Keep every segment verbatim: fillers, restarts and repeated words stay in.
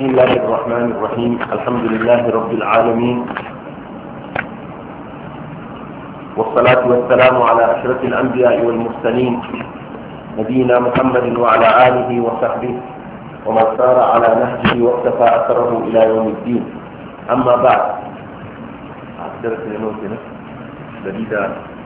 بسم الله الرحمن الرحيم. الحمد لله رب العالمين، والصلاة والسلام على أشرف الأنبياء والمرسلين نبينا محمد وعلى آله وصحبه ومن سار على نهجه واقتفى أثره إلى يوم الدين. أما بعد، درس الموتنا دليل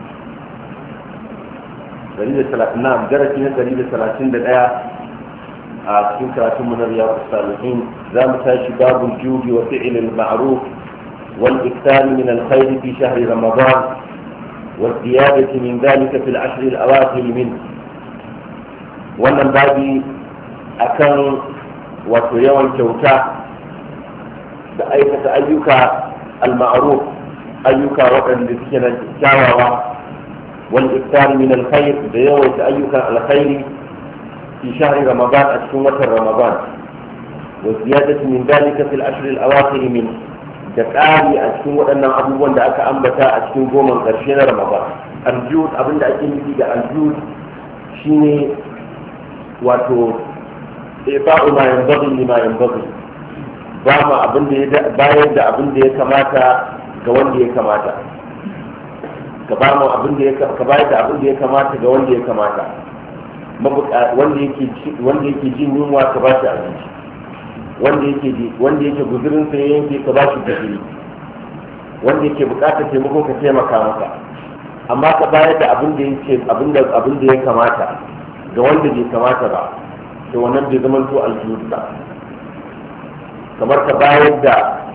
دليل ثلاثين نعم درسنا دليل ثلاثين دقيقة في كراتم من رياض الصالحين. ذا متاشي باب الجود وفعل المعروف والإكثار من الخير في شهر رمضان والزيادة من ذلك في العشر الأواخر منه. wannan babi akan wato yawan kyauta da aikata ayyuka al-ma'ruf, ayyuka waɗanda suke na kyawawa, wal iktar min al-khair, da yawaita ayyukan alkhairi fi shahri ramadan, a cikin watan ramadan, wa ziyadatu min dalika fil ashr al-awakhir min, da ƙari a cikin waɗannan abubuwan da aka ambata a cikin goman ƙarshe na ramadan. Al-jud, abinda ake nufi da al-jud shine wato ifa'u ma yanbaghi lima yanbaghi, ba ma abin da ya bayar da abin da ya kamata ga wanda ya kamata, ka ba mu abin da ya ka bayar da abin da ya kamata ga wanda ya kamata, wanda yake wanda yake jin yunwa ka ba shi abinci, wanda yake wanda yake guzurin sa yanke ka ba shi guzuri, wanda yake bukatar taimako ka taimaka masa, amma ka bayar da abin da yake abin da abin da ya kamata ga wanda bai kamata ba, to wannan bai zama to aljihud ba. Kamar ka bayar da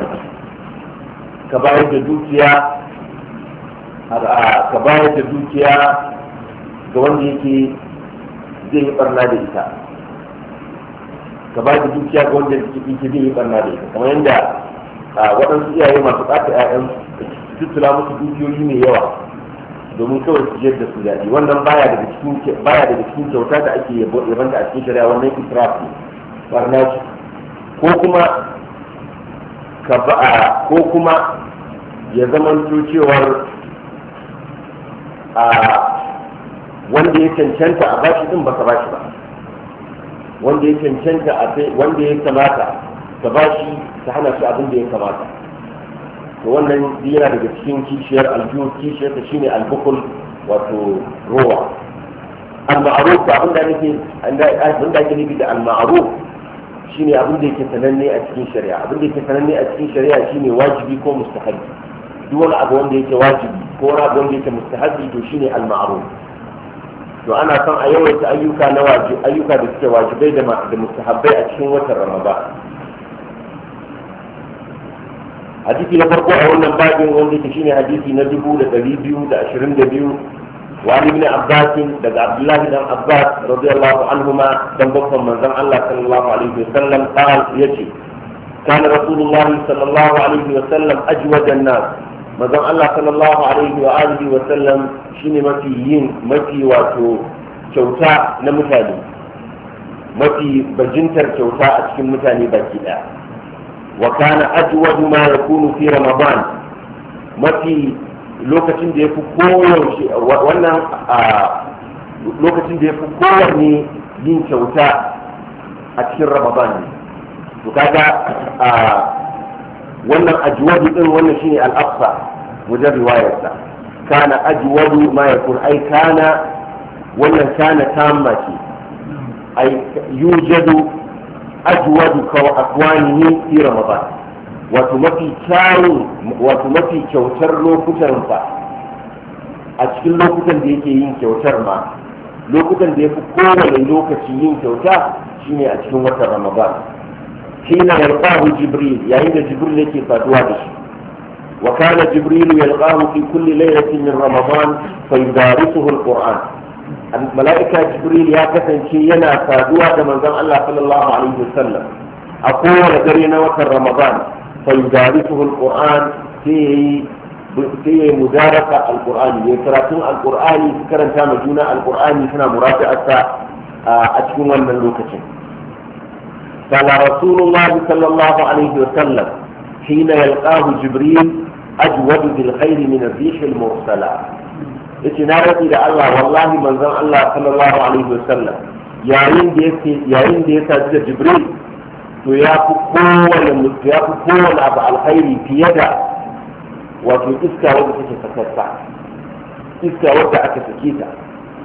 ka bayar da dukiya ka bayar da dukiya ga wanda yake zai yi barna da ita, ka bayar da dukiya ga wanda yake zai yi barna da ita, kamar yadda waɗansu iyaye masu ɓata ƴaƴan su tuttula musu dukiyoyi mai yawa domin kawai su jiyar da su daɗi. Wannan baya daga cikin baya daga cikin kyauta da ake yabanta a cikin shari'a, wannan israf ne, barna ce. Ko kuma ka ba ko kuma ya zamanto cewar a wanda ya cancanta a bashi din baka bashi ba, wanda ya cancanta a wanda ya kamata ka bashi ta hana shi abin da ya kamata, to wannan yana daga cikin kishiyar aljuhu. Kishiyar ta shine albukul, wato rowa. Al-ma'ruf, abin da nake abin da ake nufi da al-ma'ruf shine abin da yake sananne a cikin shari'a. Abin da yake sananne a cikin shari'a shine wajibi ko mustahabi. Duk wani abu wanda yake wajibi ko wani abu wanda yake mustahabi to shine al-ma'ruf. To ana son a yawaita ayyuka na wajibi, ayyuka da suke wajibai da da mustahabbai a cikin watan Ramadan. Hadisi na farko a wannan babin wanda yake shine hadisi na dubu da ɗari biyu da ashirin da biyu وعن ابن عباس daga Abdullahi dan Abbas radiyallahu anhuma, dan babban manzon Allah sallallahu alaihi wasallam قال yace كان رسول الله صلى الله عليه وسلم أجود الناس. manzon Allah sallallahu alaihi wa alihi wasallam shine mafi yin mafi wato kyauta na mutane, mafi bajintar kyauta a cikin mutane baki daya. wa kana ajwadu ma yakunu fi ramadan, mafi lokacin da ya fi koyaushe wannan a lokacin da ya fi kowanne yin kyauta a cikin ramadan ne. to kaga a wannan ajwadu din wannan shine al-aqsa wajen riwayarsa. kana ajwadu ma yakun, ai kana wannan kana tamma ce, ai yujadu ajwadu ka akwanihi fi ramadan, wato mafi kyawun wato mafi kyautar lokutan fa a cikin lokutan da yake yin kyautar ma, lokutan da ya fi kowane lokaci yin kyauta shine a cikin watan ramadan. hina yalqahu jibril, yayin da jibril yake saduwa da shi. wa kana jibril yalqahu fi kulli laylatin min ramadan fa yudarisuhu alquran. malaika jibril ya kasance yana saduwa da manzon Allah sallallahu alaihi wasallam a kowane dare na watan ramadan. فيدارسه القرآن في في مدارسة القرآن، يقرأون القرآن فكرا كما جونا القرآن سنا مراجعة أتكون من اللوكة. قال رسول الله صلى الله عليه وسلم حين يلقاه جبريل أجود بالخير من الريح المرسلة. اتنارت إلى الله والله من ذا الله صلى الله عليه وسلم yayin da yake yayin da ya sadu da Jibril to ya fi kowane mutu ya fi kowane abu alkhairi fiye da wato iska wadda take sakarsa iska wadda aka sake ta.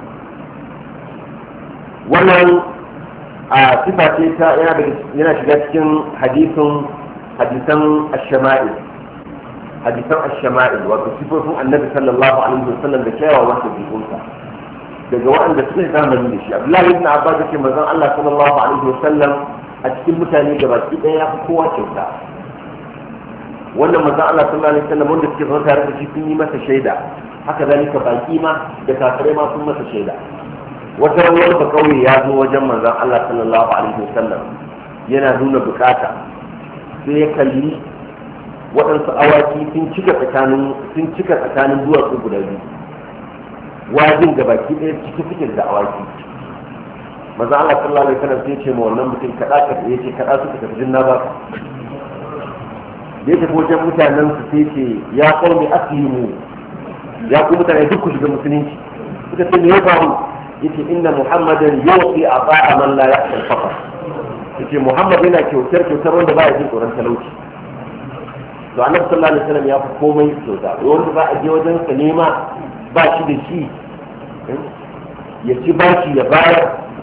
wannan a sifa ce ta yana shiga cikin hadisin hadisan ash-shama'il hadisan ash-shama'il wato sifofin annabi sallallahu alaihi wasallam da kyawawan dabi'unsa daga waɗanda suka yi zamani da shi. Abdullahi ibn Abbas yake manzon Allah sallallahu alaihi wasallam a cikin mutane da baki ɗaya ya fi kowa kyauta. wannan manzon Allah sallallahu alaihi wasallam wanda suke zama tare da shi sun yi masa shaida, haka zalika baki ma da kafirai ma sun masa shaida. wata rawar ba kauye ya zo wajen manzon Allah sallallahu alaihi wasallam yana nuna bukata, sai ya kalli waɗansu awaki sun cika tsakanin sun cika tsakanin duwatsu guda biyu, wajin da baki ɗaya ciki cikin da awaki. manzon Allah sallallahu alaihi wasallam sai ya ce ma wannan mutum kada ka ya ce kada suka tafi jinna ba ka da ya tafi wajen mutanen su sai ce ya qaumi aslimu, ya ku mutane duk ku shiga musulunci. suka ce me ya faru? yace inna muhammadan yuqi ata'a man la ya'ti al-faqr. yace muhammad yana kyautar kyautar wanda ba ya jin tsoron talauci. to annabi sallallahu alaihi wasallam ya fi komai kyauta, wanda ba a je wajen sa nema ba shi da shi ya ci bashi ya bayar,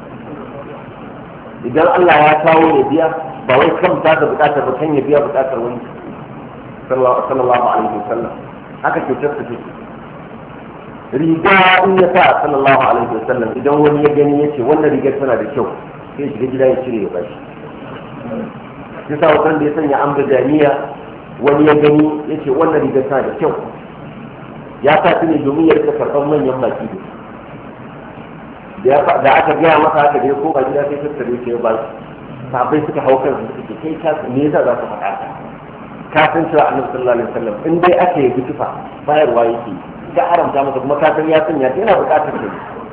idan Allah ya kawo ya biya, ba wai kan ta da bukatar ba kan ya biya bukatar wani sallallahu alaihi wasallam. haka kyautar ta take. riga in ya sa sallallahu alaihi wasallam idan wani ya gani ya ce wannan rigar tana da kyau, sai shiga gida ya cire ya bashi. sai sa wannan da ya sanya amda jami'a wani ya gani ya ce wannan rigar tana da kyau, ya sa ta ne domin ya rika karɓar manyan baki da da aka gaya masa haka da ya koma gida sai tattare shi ya bashi. sabai suka hau kansu suka ce kai ka me yasa za su faɗa ka ka san cewa annabi sallallahu alaihi wasallam in dai aka yi tufa bayarwa yake, ka haramta masa kuma ka san ya sanya ta yana bukatar ta.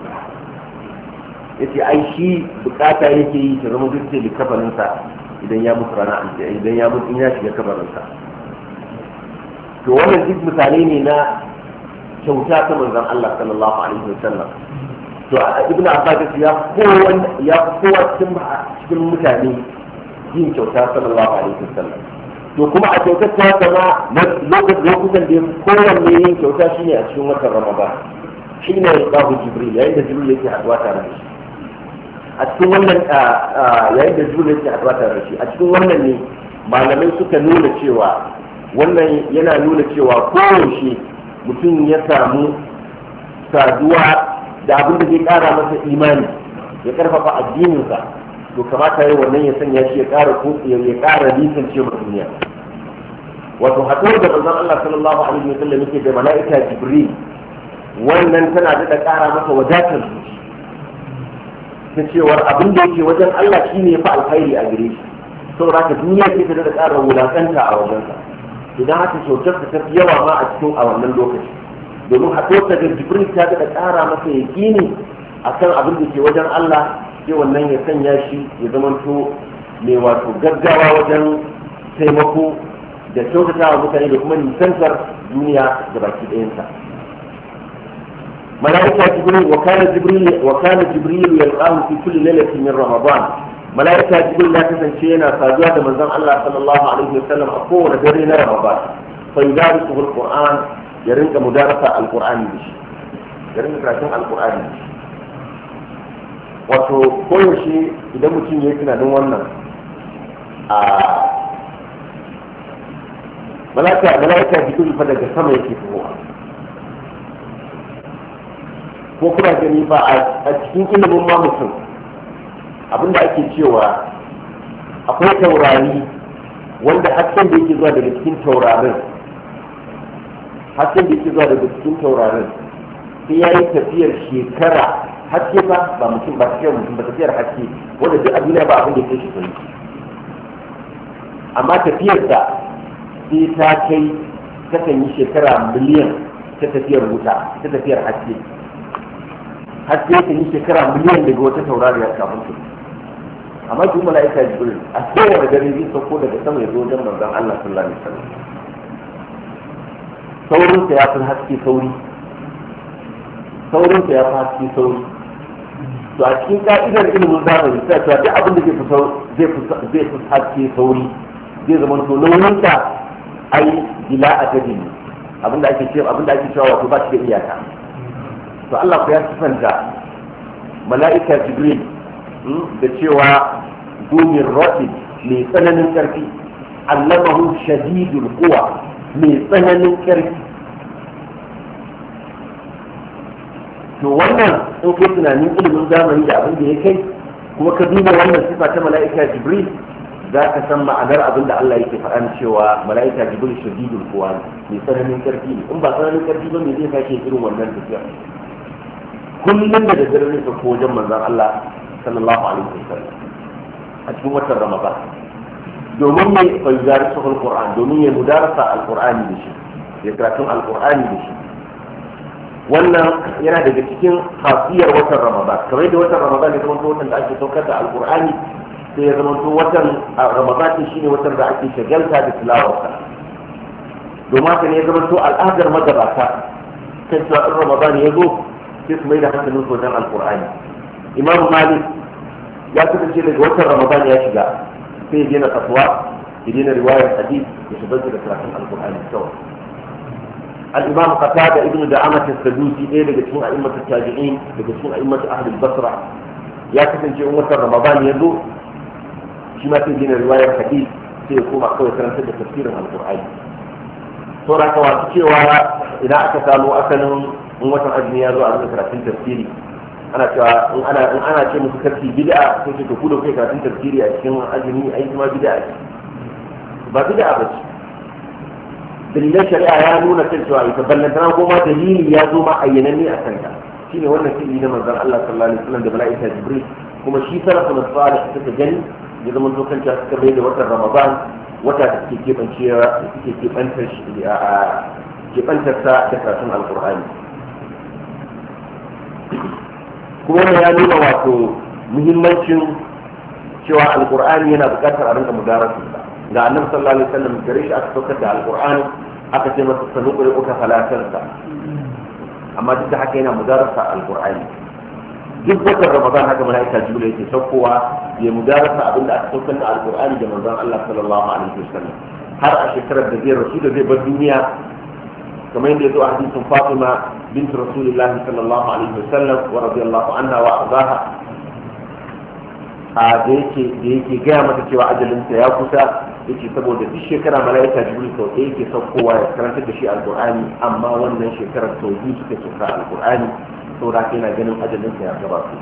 yace ai shi bukata yake yi ta zama duk da kafarin sa idan ya mutu rana aljiya, idan ya mutu in ya shiga kafarin sa. to wannan duk misali ne na kyauta ta manzon Allah sallallahu alaihi wasallam. to ibnu abbas ya kowa ya kowa cikin cikin mutane yin kyauta sallallahu alaihi wasallam. to kuma a kyautar ta sama lokacin lokutan da kowanne yin kyauta shine a cikin watan Ramadan, shine babu Jibril yayin da Jibril yake haduwa tare da shi a cikin wannan yayin da Jibril yake haduwa tare da shi a cikin wannan ne malamai suka nuna cewa wannan yana nuna cewa kowace mutum ya samu saduwa da abin da zai kara masa imani ya karfafa addininsa, to kamata yi wannan ya sanya shi ya ƙara ya ƙara nisan ce ma duniya. wato haɗuwar da manzon Allah sallallahu alaihi wa sallam yake da mala'ika Jibril, wannan tana daɗa ƙara masa wadatar zuci ta cewar abin da yake wajen Allah shine ya fi alkhairi a gare shi, saboda haka duniya ce ta daɗa ƙara wulaƙanta a wajensa. idan haka kyautar ta tafi yawa ma a cikin a wannan lokaci, domin haɗuwar da Jibril ta daɗa ƙara masa yaƙini akan abin da ke wajen Allah, sai wannan ya sanya shi ya zamanto mai wato gaggawa wajen taimako da kyautata wa mutane da kuma nisantar duniya da baki ɗayanta. malaika jibril wa kana jibril wa kana jibril yalqahu fi kulli lailatin min ramadan. malaika jibril ya kasance yana saduwa da manzon Allah sallallahu alaihi wasallam a kowane dare na ramadan, fa yudarisu alquran, ya rinka mudarasa alqur'ani da shi, ya rinka karatun alqur'ani da shi. wato koyaushe idan mutum ya yi tunanin wannan a malaka malaka jikin fa daga sama yake fitowa, ko kuna gani ba a cikin ilimin ma mutum abinda ake cewa akwai taurari wanda hasken da yake zuwa daga cikin taurarin hasken da yake zuwa daga cikin taurarin sai ya yi tafiyar shekara haske ba ba mutum ba tafiyar mutum ba tafiyar haske wanda duk abin ba abin da yake shi kai, amma tafiyar da sai ta kai takan yi shekara miliyan ta tafiyar wuta ta tafiyar haske haske ta yi shekara miliyan daga wata taurariyar kafin su. amma duk mala'ika jibril a kowane dare zai sauko daga sama ya zo wajen manzon Allah sallallahu alaihi wasallam. saurinsa ya fi haske sauri saurinsa ya fi haske sauri to a cikin ka'idar ilimin zamani sai cewa duk abin da zai fi zai fi zai fi haske sauri zai zama to nauyinka ai bila adadin abin da ake cewa abin da ake cewa wato ba shi da iyaka to Allah ku ya sifanta mala'ika Jibril da cewa dumin rafi mai tsananin karfi allamahu shadidul quwa mai tsananin karfi to wannan in kai tunanin ilimin zamani da abin da ya kai kuma ka duba wannan sifa ta mala'ika Jibril za ka san ma'anar abin da Allah yake faɗa cewa mala'ika Jibril shadidul quwa mai tsananin karfi ne in ba tsananin karfi ba me zai sake irin wannan tafiya kullum da daddare ne ko wajen manzon Allah sallallahu alaihi wasallam a cikin watan Ramadan domin ne fayyar sahul Qur'an domin ya mudarasa alqur'ani da shi ya karatun alqur'ani da shi wannan yana daga cikin khasiyar watan Ramadan kamar da watan Ramadan ya zama watan da ake saukar da alqur'ani sai ya zama watan Ramadan shine watan da ake shagalta da tilawarsa domin haka ne ya zama to al'adar magabata kan cewa in Ramadan ya zo sai su mai da hankalin wajen alqur'ani Imam Malik ya kasance daga watan Ramadan ya shiga sai ya daina fatwa ya daina riwayar hadith ya shigar da karatun alqur'ani kawai al-Imam Qatada ibn Da'amah as-Sadusi ɗaya daga cikin a'immat tabi'in daga cikin a'immat ahli al-Basra ya kasance in watan Ramadan ya zo shi ma sai ya daina riwayar hadith sai ya koma kawai karantar da tafsirin alqur'ani to da kawai cewa idan aka samu asalin in watan azumi ya zo a cikin karatun tafsiri ana cewa in ana in ana ce musu karfi bid'a sai ce to ku da kai karatun tafsiri a cikin azumi ai kuma bid'a ce ba bid'a ba ce dalilan shari'a ya nuna kan cewa ita ballantana ko ma dalili ya zo ma ayyananne a kanta shine wannan fili na manzon Allah sallallahu alaihi wasallam da mala'ika Jibril kuma shi salafun salih suka gani ya zama to kanta suka bai da watan Ramadan wata da take kebancewa take kebantar shi a kebantar sa da karatun alqur'ani kuma ya nuna wato muhimmancin cewa alqur'ani yana buƙatar a rinka mudarasa ga annabi sallallahu alaihi wasallam gare shi aka saukar da alqur'ani aka ce masa sanuqul uka falatansa amma duk da haka yana mudarasa alqur'ani duk watan ramadan haka malaika jibril yake saukowa ya mudarasa abinda aka saukar da alqur'ani da manzon Allah sallallahu alaihi wasallam har a shekarar da zai rasu da zai bar duniya kamar yadda ya zo a hadisin Fatima bint Rasulullahi sallallahu alaihi wasallam wa radiyallahu anha wa ardaha a da yake da yake gaya mata cewa ajalinta ya kusa yake saboda duk shekara mala'ika Jibril sau ɗaya yake saukowa ya karantar da shi alqur'ani amma wannan shekarar sau biyu suka sauka alqur'ani saboda yana ganin ajalinta ya gabata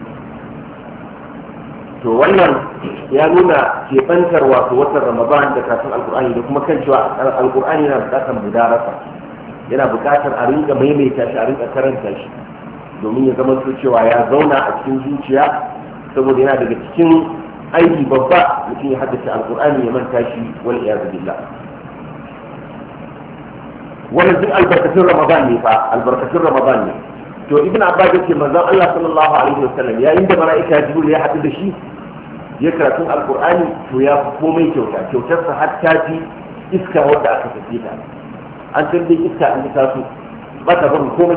to wannan ya nuna keɓantar wato watan Ramadan da karatun alqur'ani da kuma kan cewa alqur'ani yana buƙatar mudarasa yana buƙatar a rinka maimaita shi a rinka karanta shi domin ya zama cewa ya zauna a cikin zuciya saboda yana daga cikin aiki babba mutum ya haddace alkur'ani ya manta shi wal iyadu billah wannan duk albarkatun ramadan ne fa albarkatun ramadan ne to ibn abbas yake manzon Allah sallallahu alaihi wasallam yayin da malaika jibril ya haɗu da shi ya karatun alkur'ani to ya komai kyauta kyautarsa har ta fi iska wadda aka tafi ta an san dai iska an ta su ba ta barin komai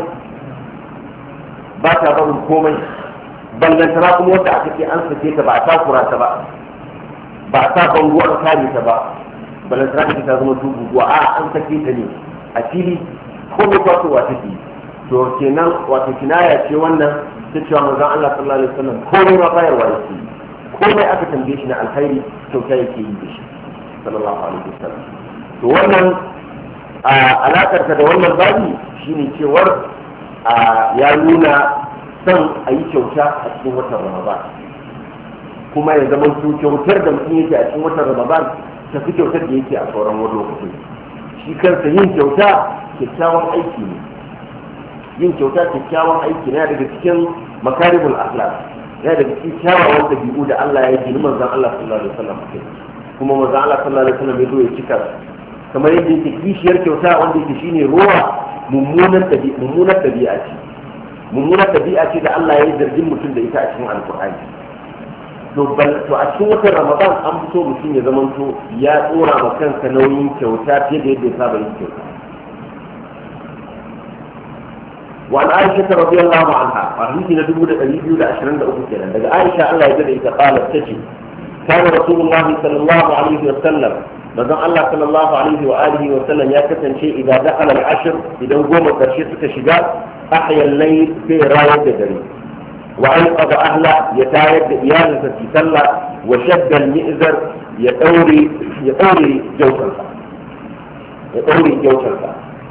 ba ta barin komai ballantana kuma wanda aka ce an sake ta ba a takura ta ba ba a sa bango an kare ta ba ballantana ta zama dubu a an sake ta ne a fili komai kwasowa take to kenan wato kinaya ce wannan ta cewa manzon Allah sallallahu alaihi wasallam komai ma bayarwa yake komai aka tambaye shi na alkhairi kyauta yake yi da shi sallallahu alaihi wasallam to wannan alakar ta da wannan babi shine cewar ya nuna son a yi kyauta a cikin watan Ramadan kuma ya zama kyautar da mutum yake a cikin watan Ramadan ta fi kyautar da yake a sauran wani lokacin shi kansa yin kyauta kyakkyawan aiki ne yin kyauta kyakkyawan aiki ne daga cikin makarimul akhlaq yana daga cikin kyawawan dabi'u da Allah ya yi manzon Allah sallallahu alaihi wasallam kuma manzon Allah sallallahu alaihi wasallam ya zo ya cika kamar yadda yake kishiyar kyauta wanda yake shine ruwa mummunar dabi'a mummunar dabi'a ce mummunar ɗabi'a ce da Allah ya yi zargin mutum da ita a cikin alkur'ani to a cikin watan ramadan an fito mutum ya zama to ya tsora ma kansa nauyin kyauta fiye da yadda ya saba yin kyauta وعن عائشة رضي الله عنها حديث ندبو لأليبيو لأشرين لأبو كلا لقى عائشة الله يجب إذا قالت تجي كان رسول الله صلى الله عليه وسلم ماذا الله صلى الله عليه وآله وسلم يكتن شيء إذا دخل العشر إذا قوم الترشيط كشجاع أحيا الليل في راية دري وأيقظ أهله يتايد إيانة في سلة وشد المئزر يطوري يطوري جوشنسا يطوري جوشنسا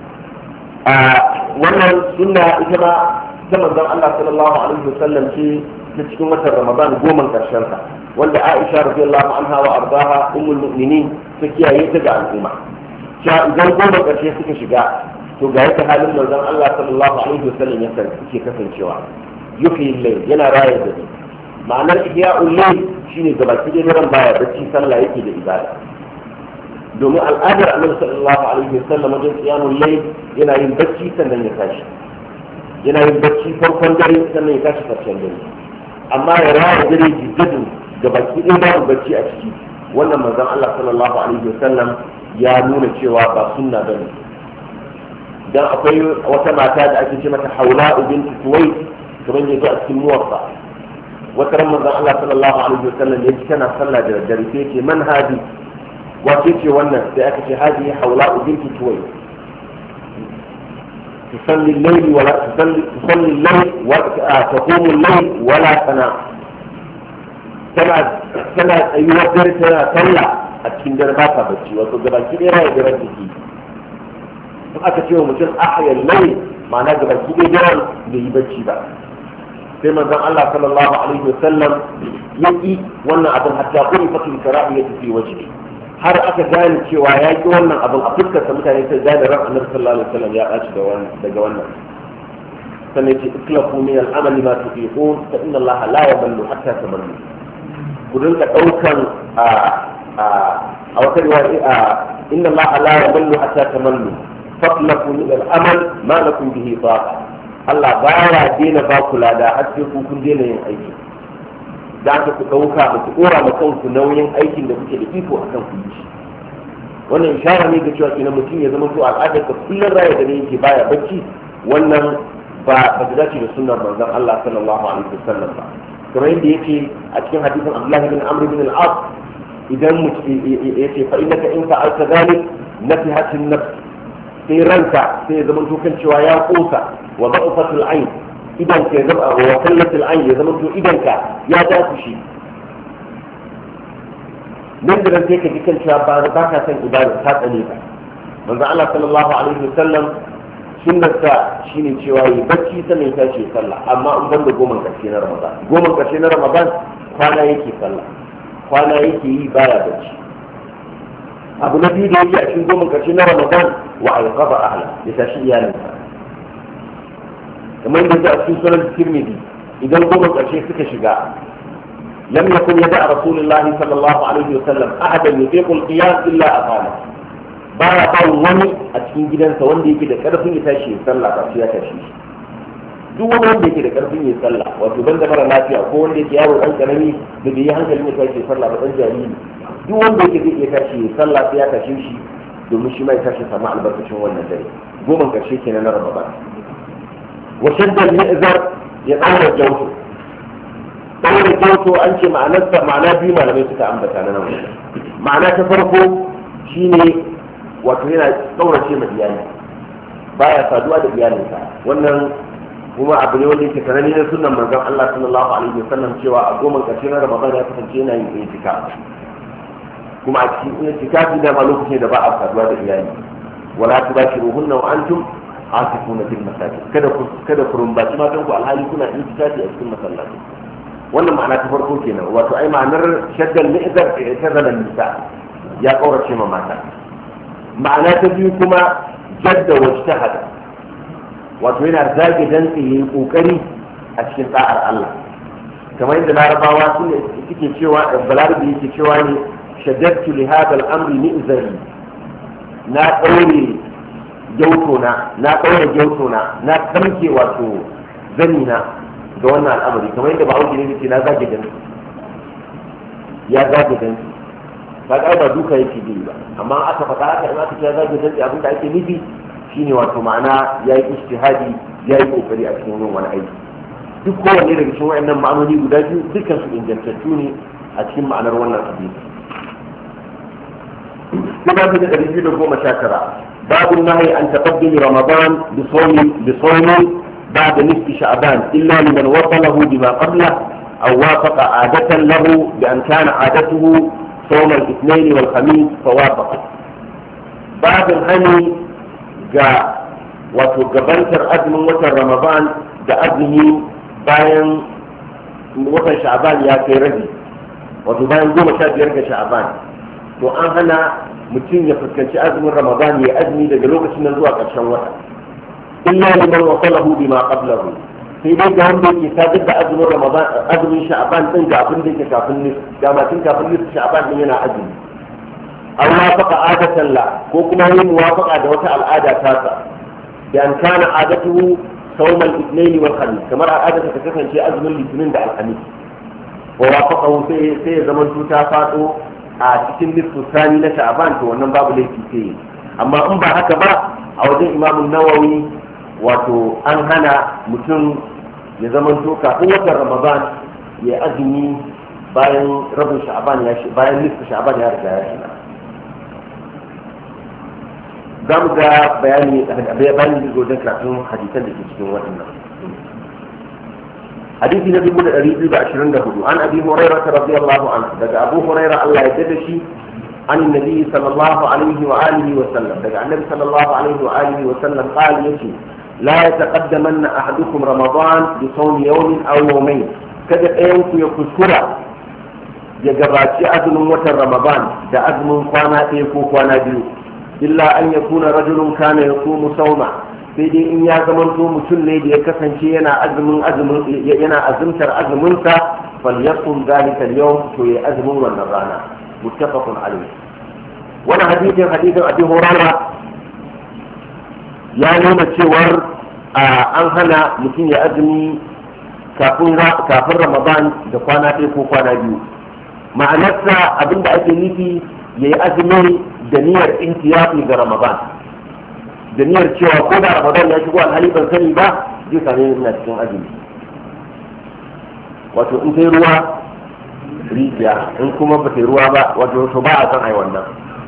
wannan sunna ita ma ta manzon Allah sallallahu alaihi wasallam ce ta cikin watan Ramadan goma karshen sa wanda Aisha radiyallahu anha wa ardaha ummul mu'minin ta kiyaye ta ga al'umma cewa idan goma karshe suka shiga to ga yadda halin manzon Allah sallallahu alaihi wasallam ya ke kasancewa yufi layl yana rayar da ni ma'anar ihya'ul layl shine gabaki da ran baya bacci sallah yake da ibada domin al'adar annabi sallallahu alaihi wasallam wajen qiyamul layl yana yin bacci sannan ya tashi yana yin bacci farkon dare sannan ya tashi karshen dare amma ya raya dare jiddadin da baki ɗaya babu bacci a ciki wannan manzon Allah sallallahu alaihi wasallam ya nuna cewa ba sunna bane dan akwai wata mata da ake ce mata Hawla bint Tuwayt kamar yadda a cikin muwaffa wata ran manzon Allah sallallahu alaihi wasallam ya ji tana sallah da dare sai ce man hadi wace ce wannan sai aka ce hadi Hawla bint Tuwayt تصلي الليل ولا تصلي تصلي الليل وتقوم الليل ولا تنام تنا تنا أيوة در تنا تلا أتكين در ما تبتشي وتجرب كده رأي در تجي أكتشف مثل أحيا الليل معناه جرب كده در بيبتشي بقى كما قال الله صلى الله عليه وسلم يجي وانا أبو حتى قرفت الكراهية في وجهه har aka gane cewa ya ki wannan abin a fuskarsa mutane sai gane ran annabi sallallahu alaihi wasallam ya ɓaci daga wannan sannan ce iklafu min al'amali ma tufiqun fa inna Allah la yamallu hatta tamallu ku dinka daukan a a a wata riwaya a inna Allah la yamallu hatta tamallu fatlafu min al'amal ma lakum bihi taqa Allah baya dena ba ku lada har sai ku kun dena yin aiki da aka ku ɗauka ba ku ɗora ma kanku nauyin aikin da kuke da iko a kan ku yi shi wannan ishara ne ga cewa kenan mutum ya zama to al'adar ka kullum raya da ne yake baya bacci wannan ba ba ta dace da sunnar manzon Allah sallallahu alaihi wasallam ba kamar yadda yake a cikin hadisin Abdullah bin Amr bin al-As idan mutum yace fa innaka in fa'alta dhalik nafihatin nafs sai ranka sai ya zama to kan cewa ya kosa wa da'ufatul ayn idan ka zama wa kallatul ayn ya zama to idan ka ya dace shi nan da nan sai ka ji kan cewa ba ba ka san ibada ta tsane ka manzo Allah sallallahu alaihi wasallam sunnarsa shine cewa yi bacci sannan ya tashi sallah amma in banda goma karshe na Ramadan goma karshe na Ramadan kwana yake sallah kwana yake yi baya bacci abu na biyu da yake a cikin goma karshe na Ramadan wa alqaba ahla ya tashi iyalinsa kamar yadda a cikin sunan Tirmidhi idan goma karshe suka shiga لم يكن يدع رسول الله صلى الله عليه وسلم أحدا يطيق القيام إلا أقامه baya ba wani a cikin gidansa wanda yake da karfin ya tashi ya sallah ba shi ya tashi duk wani wanda yake da karfin ya sallah wato ban da mara lafiya ko wanda yake yaro dan karami da bai yi hankalin ya tashi ya sallah ba dan jariri duk wanda yake zai iya tashi ya sallah sai ya tashi shi domin shi mai tashi sama albarkacin wannan dare goma karshe kenan na Ramadan wa shaddal mi'zar ya tsara jawto tsara jawto an ce ma'anarsa ma'ana biyu malamai suka ambata na nan ma'ana ta farko shine wato yana tsaurace ma iyali baya saduwa da iyalinsa wannan kuma abu ne wanda yake sanani na sunan manzon Allah sallallahu alaihi wasallam cewa a goma karshe na Ramadan ya kasance yana yin itikaf kuma a cikin itikafi da ma lokacin da ba a saduwa da iyali wala tubashiruhunna wa antum aakifuna fil masajid kada ku kada ku rumbaci matan ku alhali kuna itikafi a cikin masallaci wannan ma'ana ta farko kenan wato ai ma'anar shaddal mi'zar ta zalan nisa ya kaurace ma mata ma'ana ta biyu kuma jadda wajtahada wato yana zage dantse yayin kokari a cikin da'ar Allah kamar yadda larabawa sun suke cewa balarabi yake cewa ne shaddatu li hadha al-amri mi'zari na daure jautona na daure jautona na kamke wato zanina ga wannan al'amari kamar yadda ba auki ne yake na zage dantse ya zage dantse ba ga ba duka yake bi ba amma aka faɗa haka in aka ce zage dantse abin da ake nufi shine wato ma'ana yayi ijtihadi yayi kokari a cikin wani aiki duk kowanne daga cikin wayannan ma'anoni guda biyu dukkan su ingantattu ne a cikin ma'anar wannan hadisi kuma da ɗari biyu da goma sha tara babu nahi an taqaddimi ramadan bi sawmi bi sawmi بعد نصف شعبان إلا لمن وصله بما قبله أو وافق عادة له بأن كان عادته صوم الاثنين والخميس فوافق بعد الهني جاء وتقبلتر أزم وتر رمضان da azumi bayan watan sha'aban ya kai rabi wato bayan goma sha biyar ga sha'aban to an hana mutum ya fuskanci azumin ramadan ya azumi daga lokacin nan zuwa ƙarshen wata illa liman wasalahu bima qablahu sai dai ga wanda yake sadar da azumin ramadan azumin sha'aban din ga abin da yake kafin nis ga matin kafin nis sha'aban din yana azumi aw wafaqa adatan la ko kuma yin muwafaqa da wata al'ada ta sa bi an kana adatuhu صوم الاثنين والخميس كما عادة تكفن شيء أزم الاثنين ده الخميس ووافقه سي سي زمن توتا فاتو cikin nisfu sani na sha'ban to wannan babu laifi sai amma in ba haka ba a wajen Imam Nawawi wato an hana mutum ya zaman to kafin watan Ramadan ya azumi bayan rabin sha'ban ya shi bayan nisfu sha'ban ya riga ya shiga za mu ga bayani bayani da wajen karatun hadisan da ke cikin waɗannan hadisi na dubu da ɗari biyu da ashirin da hudu an abi hurairah radiyallahu anhu daga abu hurairah Allah ya dade shi an nabi sallallahu alaihi wa alihi wa sallam daga annabi sallallahu alaihi wa alihi wa sallam qala yace la yataqaddamanna ahadukum ramadan bi sawmi yawmin aw yawmayn kada ɗayan ku ya kuskura ya gabaci azumin watan ramadan da azumin kwana ɗaya ko kwana biyu illa an yakuna rajulun kana yaqumu sawma sai dai in ya zamanto mutum ne da ya kasance yana azumin azumin yana azumtar azumin sa falyasum zalika al-yawm to ya azumin wannan rana muttafaqun alayh wannan hadisin hadisin Abi Hurairah ya nuna cewar an hana mutum ya azumi kafin kafin Ramadan da kwana ɗaya ko kwana biyu ma'anarsa abinda ake nufi yayi azumi da niyyar intiyafi ga Ramadan da niyyar cewa ko da Ramadan ya shigo alhali ban sani ba zai same ina cikin azumi wato in kai ruwa rijiya in kuma ba kai ruwa ba wato to ba a san ai wannan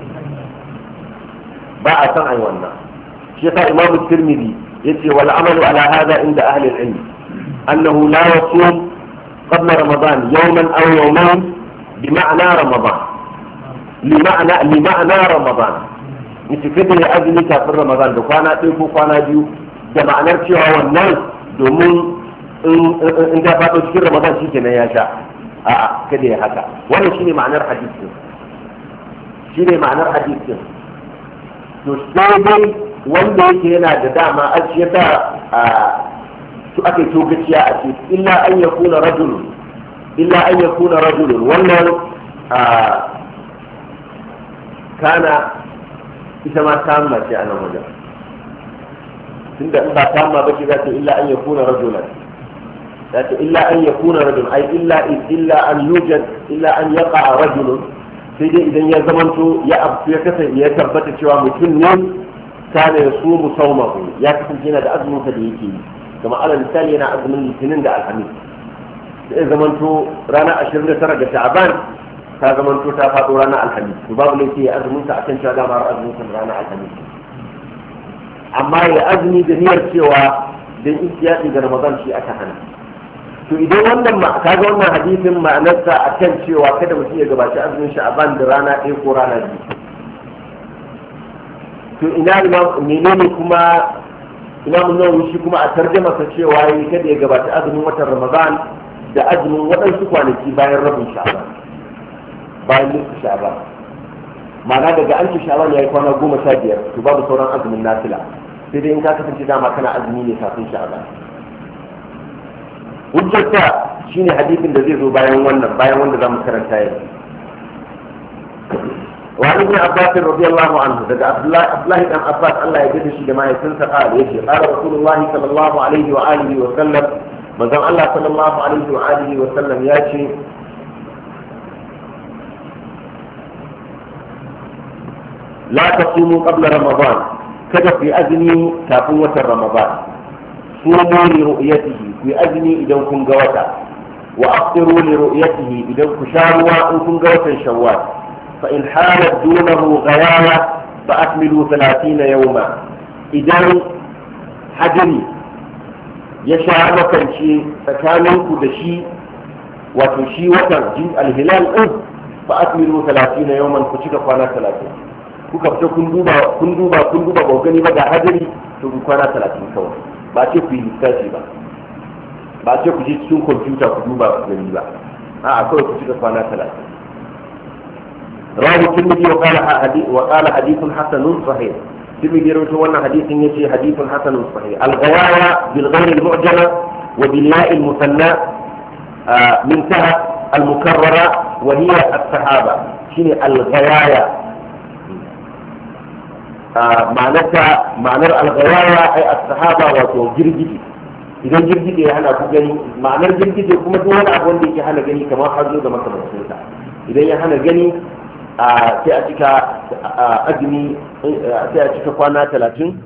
ba a san ai wannan shi yasa Imam Tirmidhi yace wal amalu ala hada inda ahli al-ilm annahu la yasum qabla Ramadan yawman aw yawmayn bima'na Ramadan لمعنى لمعنى رمضان yace kada ya azumi kafin Ramadan da kwana ɗaya ko kwana biyu da ma'anar cewa wannan domin in ta faɗo cikin Ramadan shi kenan ya sha a'a kada ya haka wannan shine ma'anar hadisin shine ma'anar hadisin to sai dai wanda yake yana da dama a ce ta su ake togaciya a ce illa an yakuna rajulun illa an yakuna rajulun wannan kana ita ma tamma ce a nan wajen tunda in ba tamma ba ce za ta illa an yakuna rajulan za ta illa an yakuna rajulun ai illa illa an yujad illa an yaqa rajulun sai dai idan ya zamanto ya abu ya kasance ya tabbata cewa mutum ne kana ya su musaumahu ya kasance yana da azumin sa da yake yi kuma alal misali yana azumin litinin da alhamis sai zamanto ranar ashirin da tara ga sha'ban ta zamanto ta faɗo ranar alhamis to babu laifi ya azumin sa akan cewa dama azumin sa ranar alhamis amma ya azumi da niyyar cewa dan ihtiyati ga Ramadan shi aka hana to idan wannan ma kaga wannan hadisin ma'anarsa akan cewa kada mutum ya gabaci azumin sha'ban da rana ɗaya ko rana biyu to ina imam menene kuma imam Nawawi shi kuma a tarjama sa cewa yayi kada ya gabaci azumin watan Ramadan da azumin waɗansu kwanaki bayan rabin sha'ban bayan nisfu sha'ban ma'ana daga an ci sha'ban yayi kwana goma sha biyar to babu sauran azumin nafila sai dai in ka kasance dama kana azumi ne kafin sha'ban hujjarta shine hadisin da zai zo bayan wannan bayan wanda zamu karanta yau wa ibn Abbas radiyallahu anhu daga Abdullah Abdullah ibn Abbas Allah ya gode shi da mahaifinsa qala yace qala Rasulullah sallallahu alaihi wa alihi wa sallam manzon Allah sallallahu alaihi wa alihi wa sallam ya ce la tasumu qabla ramadan kada ku yi azumi kafin watan ramadan sumu li ru'yatihi ku yi azumi idan kun ga wata wa aftiru li ru'yatihi idan ku sha ruwa in kun ga watan shawwal fa in halat dunahu ghayala fa akmilu thalathina yawma idan hadiri ya sha makance tsakaninku da shi wato shi watan jin alhilal din fa akmilu thalathina yawman ku cika kwana talatin kuka fita kun duba kun duba kun duba ba gani ba ga hadari to ku kwana talatin kawai ba ce ku yi lissafi ba ba ce ku je cikin kwamfuta ku duba ku gani ba a'a kawai ku cika kwana talatin rawu tirmidhi wa qala hadith wa qala hadithun hasanun sahih tirmidhi rawaito wannan hadithin yace hadithun hasanun sahih al-ghawaya bil ghayr al-mu'jama wa bil ya' al-musanna min taha al-mukarrara wa hiya as-sahaba shine al-ghawaya ma'anarta ma'anar al-ghawaya ay as-sahaba wato girgije idan girgije ya hana ku gani ma'anar girgije kuma duk wani abu wanda yake hana gani kamar hazo da makamancin sa idan ya hana gani sai a cika azumi sai a cika kwana talatin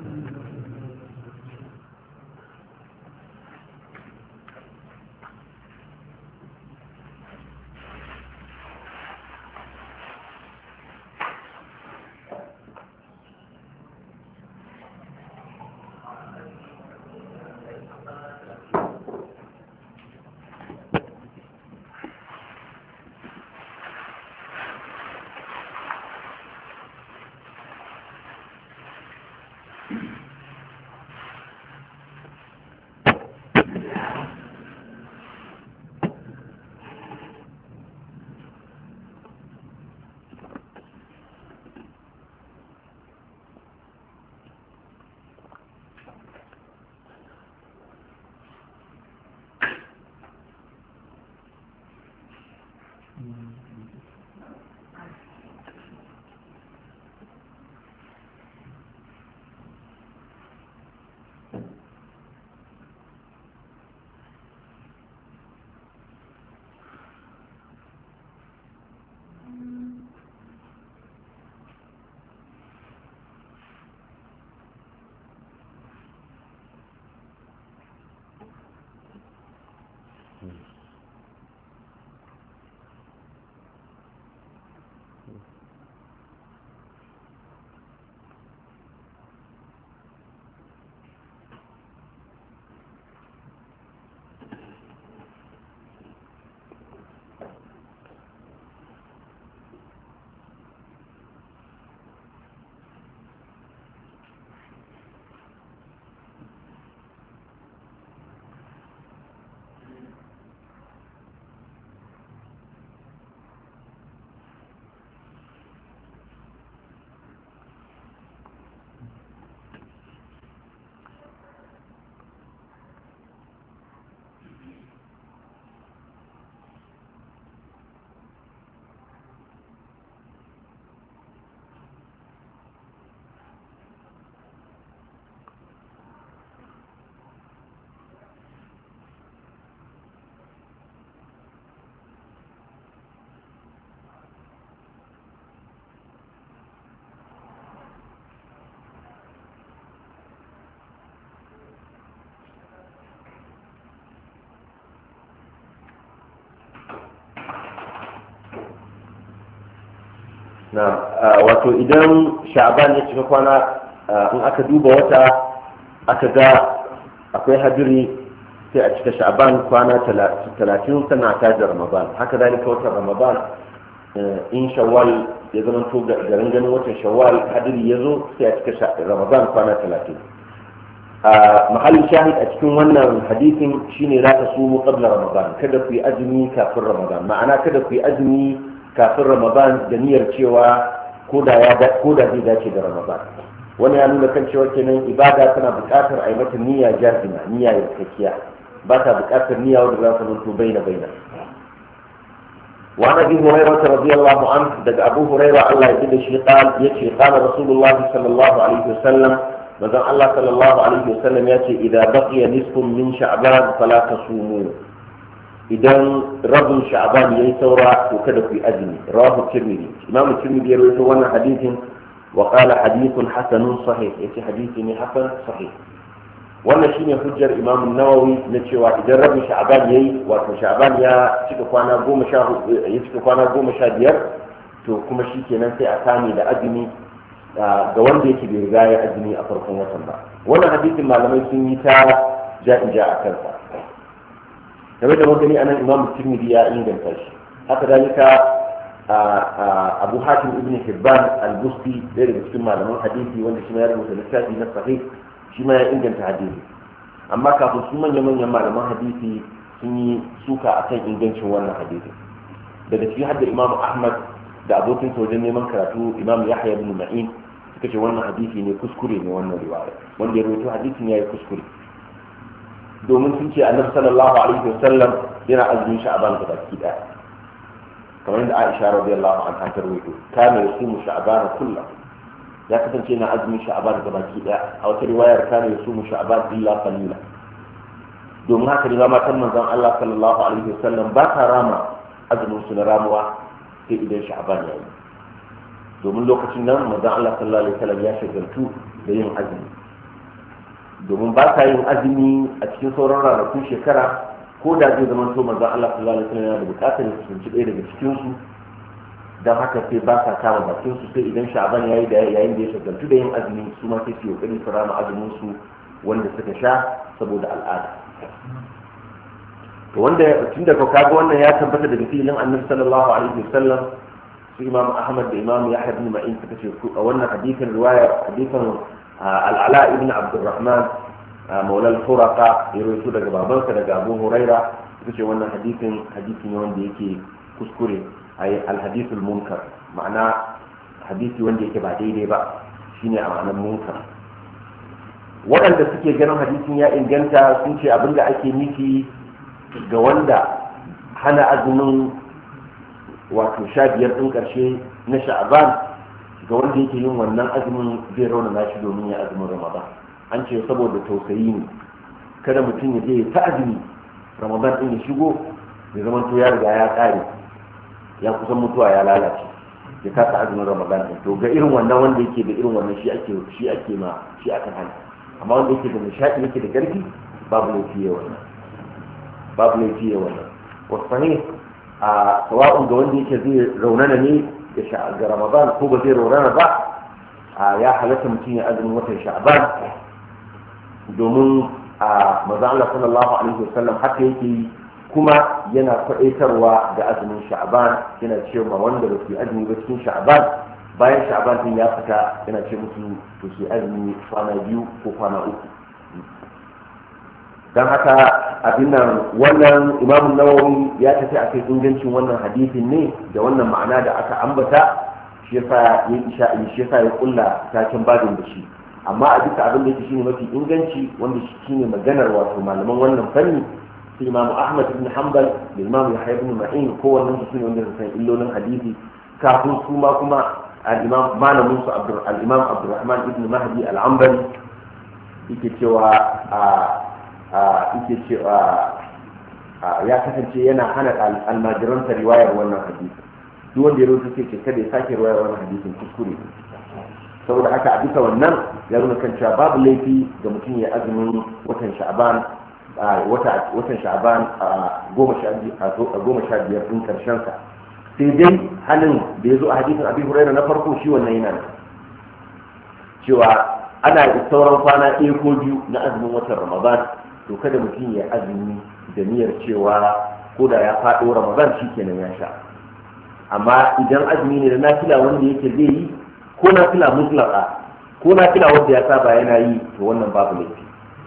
na wato idan sha'ban ya cika kwana in aka duba wata aka ga akwai hadiri sai a cika sha'ban kwana talatin tana ta da ramadan haka zalika watan ramadan in shawwal ya zama to garin ganin watan shawwal hadiri ya zo sai a cika ramadan kwana talatin a mahallin shahid a cikin wannan hadisin shine za ta sumu qabla ramadan kada ku yi azumi kafin ramadan ma'ana kada ku yi azumi kafin ramadan da niyyar cewa ko da zai dace da ramadan wani ya nuna kan cewa kenan ibada tana buƙatar a yi mata niyya jazima niyya yarkakiya ba ta buƙatar niyya wadda za ta zanto baina baina وعن ابي هريره رضي الله عنه دق ابو هريره الله يجد شيء قال يتي قال رسول الله صلى الله عليه وسلم ماذا الله صلى الله عليه وسلم ياتي اذا بقي نصف من شعبان فلا تصوموا idan rabin sha'ban yayi saura to kada ku yi azumi rawahu tirmidhi imamu tirmidhi ya rawaito wannan hadisin wa qala hadithun hasanun sahih yace hadisi ne hasan sahih. wannan shine hujjar Imam Nawawi na cewa idan rabin Sha'ban yayi wato Sha'ban ya cika kwana goma sha ya cika kwana goma sha biyar to kuma shikenan sai a kame da azumi ga wanda yake bai riga ya azumi a farkon watan ba. wannan hadisin malamai sun yi ta ja'ija a kansa game da magani anan Imam Tirmidhi ya inganta shi haka dalika Abu Hatim ibn Hibban al-Busti ɗaya daga cikin malaman hadisi wanda shi ma ya rubuta littafi na sahih shi ma ya inganta hadisi. amma kafin su manya manyan malaman hadisi sun yi suka akan ingancin wannan hadisi. daga cikin hadda Imam Ahmad da abokin wajen neman karatu Imam Yahya ibn Ma'in suka ce wannan hadisi ne kuskure ne wannan riwaya wanda ya rawaito hadisin yayi kuskure domin sun ce Annabi sallallahu alaihi wasallam yana azumin Sha'ban da baki daya kamar yadda Aisha radiyallahu anha ta rawaito kana yasumu Sha'ban kullahu ya kasance na azumin Sha'ban da baki daya a wata riwayar kana yasumu Sha'ban illa qalila domin haka ne matan manzon Allah sallallahu alaihi wasallam ba ta rama azumin su na ramuwa sai idan Sha'ban ya yi domin lokacin nan manzon Allah sallallahu alaihi wasallam ya shagaltu da yin azumi domin ba ta yin azumi a cikin sauran ranakun shekara ko da zai zama to manzon Allah sallallahu alaihi wasallam yana da bukatar su tunci ɗaya daga cikin su dan haka sai ba sa kama bakin su sai idan Sha'ban yayi da yayin da ya shagaltu da yin azumi su ma sai su yi kokari su rama azumin su wanda suka sha saboda al'ada. to wanda tunda ka kaga wannan ya tabbata daga filin Annabi sallallahu alaihi wasallam su Imam Ahmad da Imam Yahya ibn Ma'in suka ce a wannan hadisin riwaya hadisin al-Ala ibn Abdurrahman maula al-Furaqa ya rawaito daga babansa daga Abu Huraira suka ce wannan hadisin hadisi ne wanda yake kuskure ay al-hadith al-munkar ma'ana hadisi wanda yake ba daidai ba shine a ma'anar munkar. waɗanda suke ganin hadisin ya inganta sun ce abinda ake nufi ga wanda hana azumin wato sha biyar ɗin ƙarshe na Sha'ban ga wanda yake yin wannan azumin zai raunana shi domin ya azumin Ramadan. an ce saboda tausayi ne kada mutum ya je ta azumi Ramadan ɗin ya shigo ya zama to ya riga ya ƙare ya kusan mutuwa ya lalace ya kasa azumin Ramadan ɗin. to ga irin wannan wanda yake da irin wannan shi ake shi ake ma shi aka hana. amma wanda yake da nishaɗi yake da ƙarfi babu laifi ya wannan babu laifi ya wannan wasu ne a sawa'un ga wanda yake zai raunana ne ga Ramadan ko ba zai raunana ba a ya halatta mutum ya azumin watan Sha'ban domin a manzon Allah sallallahu alaihi wasallam haka yake kuma yana faɗaitarwa da azumin Sha'ban yana cewa wanda ba su yi azumi ba cikin Sha'ban bayan Sha'ban din ya fita yana ce musu to su azumi kwana biyu ko kwana uku. dan haka abin nan wannan Imam Nawawi ya tafi a kai ingancin wannan hadisin ne da wannan ma'ana da aka ambata shi yasa ya isha shi yasa ya kulla takin babin da shi. amma a duka abin da yake shine mafi inganci wanda shine maganar wato malaman wannan fanni sai Imam Ahmad ibn Hanbal da Imam Yahya ibn Ma'in kowannen su ne wanda su san illolin hadisi kafin su ma kuma al-Imam malamin su Abdul al-Imam Abdurrahman ibn Mahdi al-Anbali yake cewa a yake cewa ya kasance yana hana almajiransa riwayar wannan hadisi duk wanda ya rubuta sai ce kada ya sake riwayar wannan hadisin kuskure saboda haka a bisa wannan ya nuna kan cewa babu laifi ga mutum ya azumin watan Sha'ban wata watan Sha'ban goma sha biyar din karshen sa sai dai halin da ya zo a hadisin Abi Hurairah na farko shi wannan yana cewa ana sauran kwana ɗaya ko biyu na azumin watan Ramadan to kada mutum ya azumi da niyyar cewa ko da ya faɗo Ramadan shikenan ya sha. amma idan azumi ne da nafila wanda yake zai yi ko nafila mutlaka ko nafila wanda ya saba yana yi to wannan babu laifi.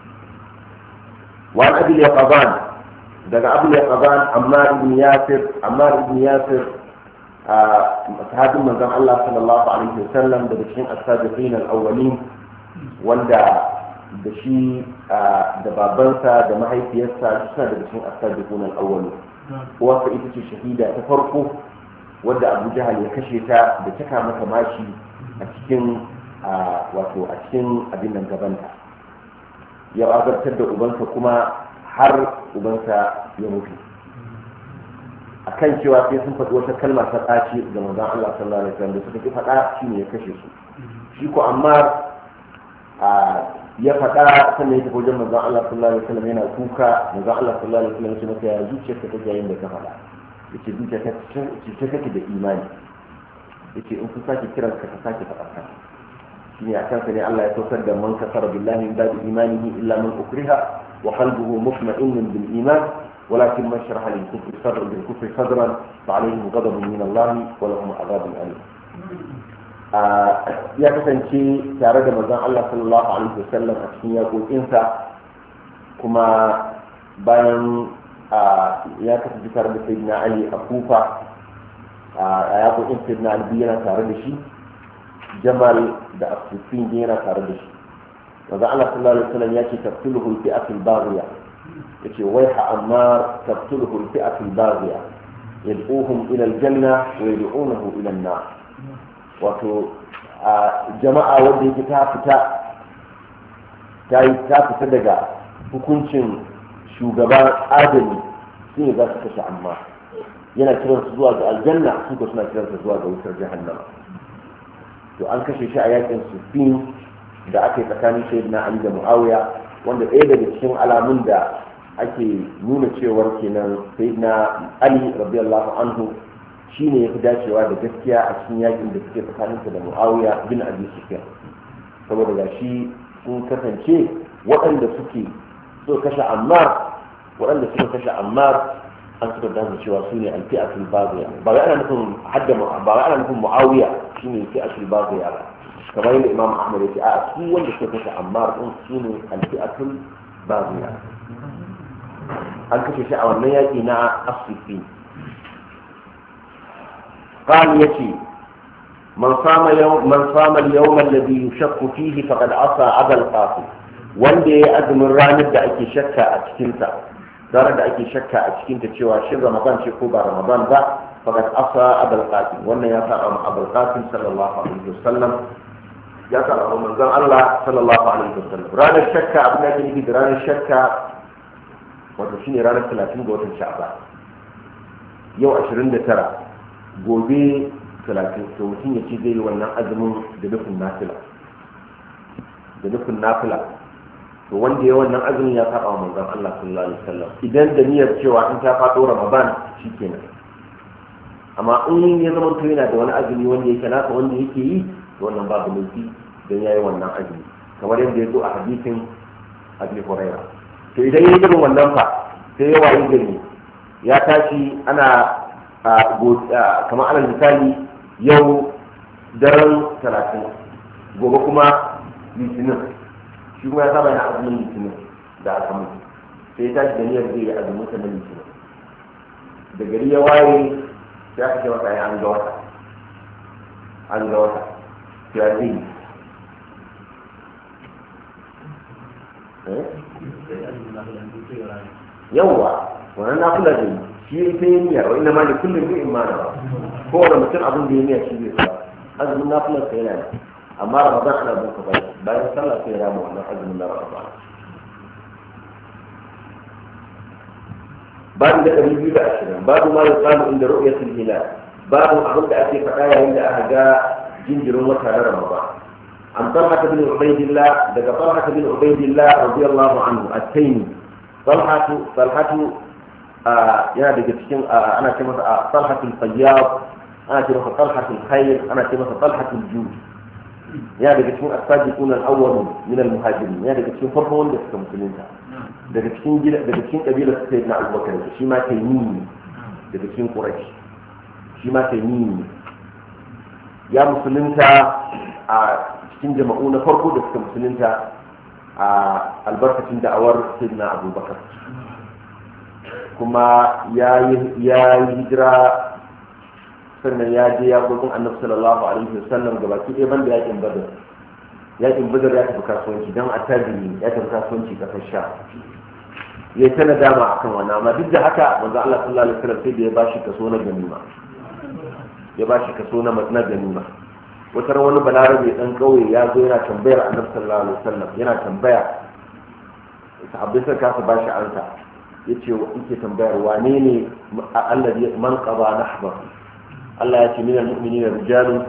wa an abi al-Yaqban daga abu al-Yaqban Ammar ibn Yasir Ammar ibn Yasir sahabin manzon Allah sallallahu alaihi wasallam daga cikin as-sabiqin al-awwalin wanda da shi da babansa da mahaifiyarsa suna daga cikin as-sabiqun al-awwal uwarsa ita ce shahida ta farko wadda Abu Jahal ya kashe ta da taka mata mashi a cikin wato a cikin abin nan gabanta ya azartar da ubansa kuma har ubansa ya mutu akan cewa sai sun faɗi wata kalma ta tsaci ga manzon Allah sallallahu alaihi wasallam da suka ki faɗa shine ya kashe su shi ko amma ya faɗa sannan ya tafi wajen manzon Allah sallallahu alaihi wasallam yana kuka manzon Allah sallallahu alaihi wasallam ya ce masa ya zuciyarka take yayin da ka faɗa yace zuciyarka ce take da imani yace in kun sake kiran ka ka sake faɗa ka shine a kansa ne Allah ya saukar da man kafara billahi min ba'di imanihi illa man ukriha wa qalbuhu mutma'innun bil iman ولكن من شرح للكفر صدرا بالكفر صدرا فعليهم غضب من الله ولهم عذاب أليم. ya kasance tare da manzon Allah sallallahu alaihi wasallam a cikin yaƙoƙinsa kuma bayan ya kasance tare da sayyidina Ali a Kufa a yaƙoƙin sayyidina Ali yana tare da shi Jamal da As-Siffin yana tare da shi manzon Allah sallallahu alaihi wasallam ya ce taqtuluhu al-fi'atul baghiya yace waiha Ammar taqtuluhu al-fi'atul baghiya yad'uhum ila al-janna wa yad'unahu ila an-nar wato a jama'a wanda yake ta fita ta yi ta fita daga hukuncin shugaban adali su ne za su kashe amma yana kiransu zuwa ga aljanna su ko suna kiransu zuwa ga wutar jahannama to an kashe shi a yakin Siffin da aka yi tsakanin sayyidina Ali da Muawiya wanda ɗaya daga cikin alamun da ake nuna cewar kenan sayyidina Ali radiyallahu anhu shi ne ya fi dacewa da gaskiya a cikin yakin da suke tsakaninsa da Muawiya bin Abi Sufyan saboda ga shi sun kasance waɗanda suke so kashe Ammar waɗanda suka kashe Ammar an suka dace cewa su ne al-fi'atul baghiya ba wai ana nufin hadda ba wai ana nufin Muawiya shine fi'atul baghiya ba kamar yadda Imam Ahmad ya ce a su wanda suka kashe Ammar din su ne al-fi'atul baghiya an kashe shi a wannan yaki na As-Siffin قال يتي من صام يوم من صام اليوم الذي يشك فيه فقد عصى أبا القاسم wanda ya azumin ranar da ake shakka a cikinta ranar da ake shakka a cikinta cewa shin Ramadan ce ko ba Ramadan ba faqad asa Abul Qasim wannan ya sa Abul Qasim sallallahu alaihi wasallam ya sa manzon Allah sallallahu alaihi wasallam ranar shakka abin da yake nufi da ranar shakka wato shine ranar talatin ga watan Sha'ban yau ashirin da tara gobe talatin to mutum ya ce zai yi wannan azumin da nufin nafila da nufin nafila to wanda ya wannan azumin ya saba wa manzon Allah sallallahu alaihi wasallam idan da niyyar cewa in ta faɗo Ramadan shikenan amma in ya zama to yana da wani azumi wanda yake nasa wanda yake yi to wannan babu laifi dan yayi wannan azumi kamar yadda ya zo a hadisin Abi Hurairah to idan yayi irin wannan fa sai ya wayi gari ya tashi ana kamar alal misali yau daren talatin gobe kuma litinin shi kuma ya saba yana azumin litinin da aka mutu sai ya tashi da niyyar zai yi azumin sa na litinin da gari ya waye sai aka ce masa ya an ga wata an ga wata ya zai yi yawwa wannan na kula da yi shi ta yi niyya wa inna ma da kullum zai imana ba kowane mutum abin da ya niyya shi zai sa azumin na kula sai yana amma Ramadan ana bin ka bai bayan sallah sai ya rama wannan azumin na Ramadan babu da ɗari biyu da ashirin babu ma ya samu inda ru'yatul hilal babu abin da ake faɗa yayin da aka ga jinjirin wata na Ramadan an talha bin ubaydillah daga talha bin ubaydillah radiyallahu anhu at-taymi talhatu talhatu yana daga cikin ana ce masa talhatul fayyab ana ce masa talhatul khair ana ce masa talhatul jud yana daga cikin as-sabiqun al-awwal min al-muhajirin yana daga cikin farko wanda suka musulunta daga cikin gida daga cikin kabilar sayyidina Abubakar shi ma taymimi daga cikin quraish shi ma taymimi ya musulunta a cikin jama'u na farko da suka musulunta a albarkacin da'awar sayyidina Abubakar kuma ya yi hijira sannan ya je ya gudun annabi sallallahu alaihi wasallam ga baki ɗaya banda yakin badar yakin badar ya tafi kasuwanci don a tajiri ya tafi kasuwanci kasar sha ya yi ta nadama akan wannan amma duk da haka manzo Allah sallallahu alaihi wasallam sai da ya bashi kaso na ganima ya bashi kaso na na ganima wata wani balarabe dan kauye ya zo yana tambayar annabi sallallahu alaihi wasallam yana tambaya sahabbai sai kasa bashi ansa yace yake tambayar wane ne allazi man qaba nahba Allah ya ce minal mu'minina rijalun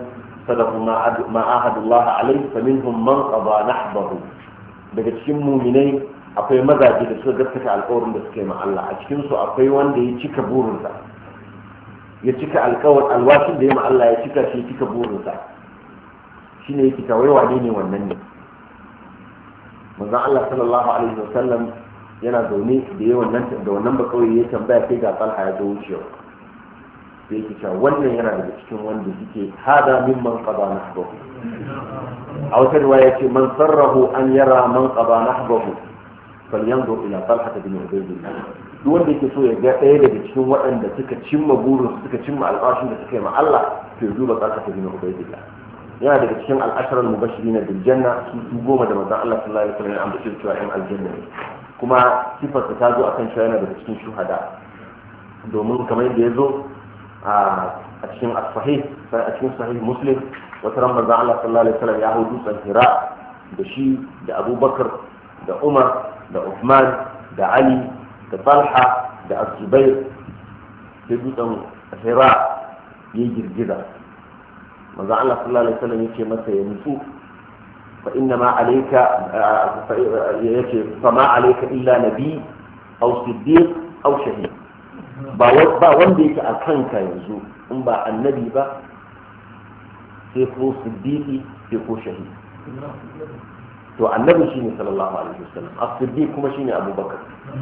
sadaqu ma ahadullah alayhi faminhum man qada nahbahu. Daga cikin mu'minai akwai mazaje da suka gaskata alƙawarin da suka yi ma Allah, a cikin su akwai wanda ya cika burinsa, ya cika alƙawar alwashin da ya ma Allah ya cika shi ya cika burinsa. Shine yake kawai wane ne wannan ne. Manzon Allah sallallahu alaihi wasallam yana zaune da yawan nan da wannan ba kawai ya tambaya sai ga Talha ya zo wucewa. Sai yake cewa wannan yana daga cikin wanda suke hada mimman qada nahbahu. A wata riwaya ce man sarrahu an yara man qada nahbahu falyanzur ila Talha bin Ubaydillah. Duk wanda yake so ya ga ɗaya daga cikin waɗanda suka cimma burin suka cimma alƙawarin da suka yi ma Allah to ya duba Talha bin Ubaydillah. Yana daga cikin al'asharar mubashirin bil janna su goma da manzon Allah sallallahu alaihi wasallam ya ambace cewa in aljanna ne. Kuma sifarsa ta zo akan cewa yana daga cikin shuhada, domin kamar yadda ya zo a cikin as-sahih a cikin sahih Muslim wata ran manzon Allah sallallahu alaihi wasallam ya hau dutsen Hira da shi da Abubakar da Umar da Uthman da Ali da Talha da Az-Zubair. Sai dutsen Hira ya girgiza. manzo Allah sallallahu alaihi wasallam yake masa ya nutsu fa inna ma alayka yace fa ma alayka illa nabi aw siddiq aw shahid. ba ba wanda yake a kanka yanzu in ba annabi ba sai ko siddiqi sai ko shahid. to annabi shine sallallahu alaihi wasallam, as-siddiq kuma shine abubakar,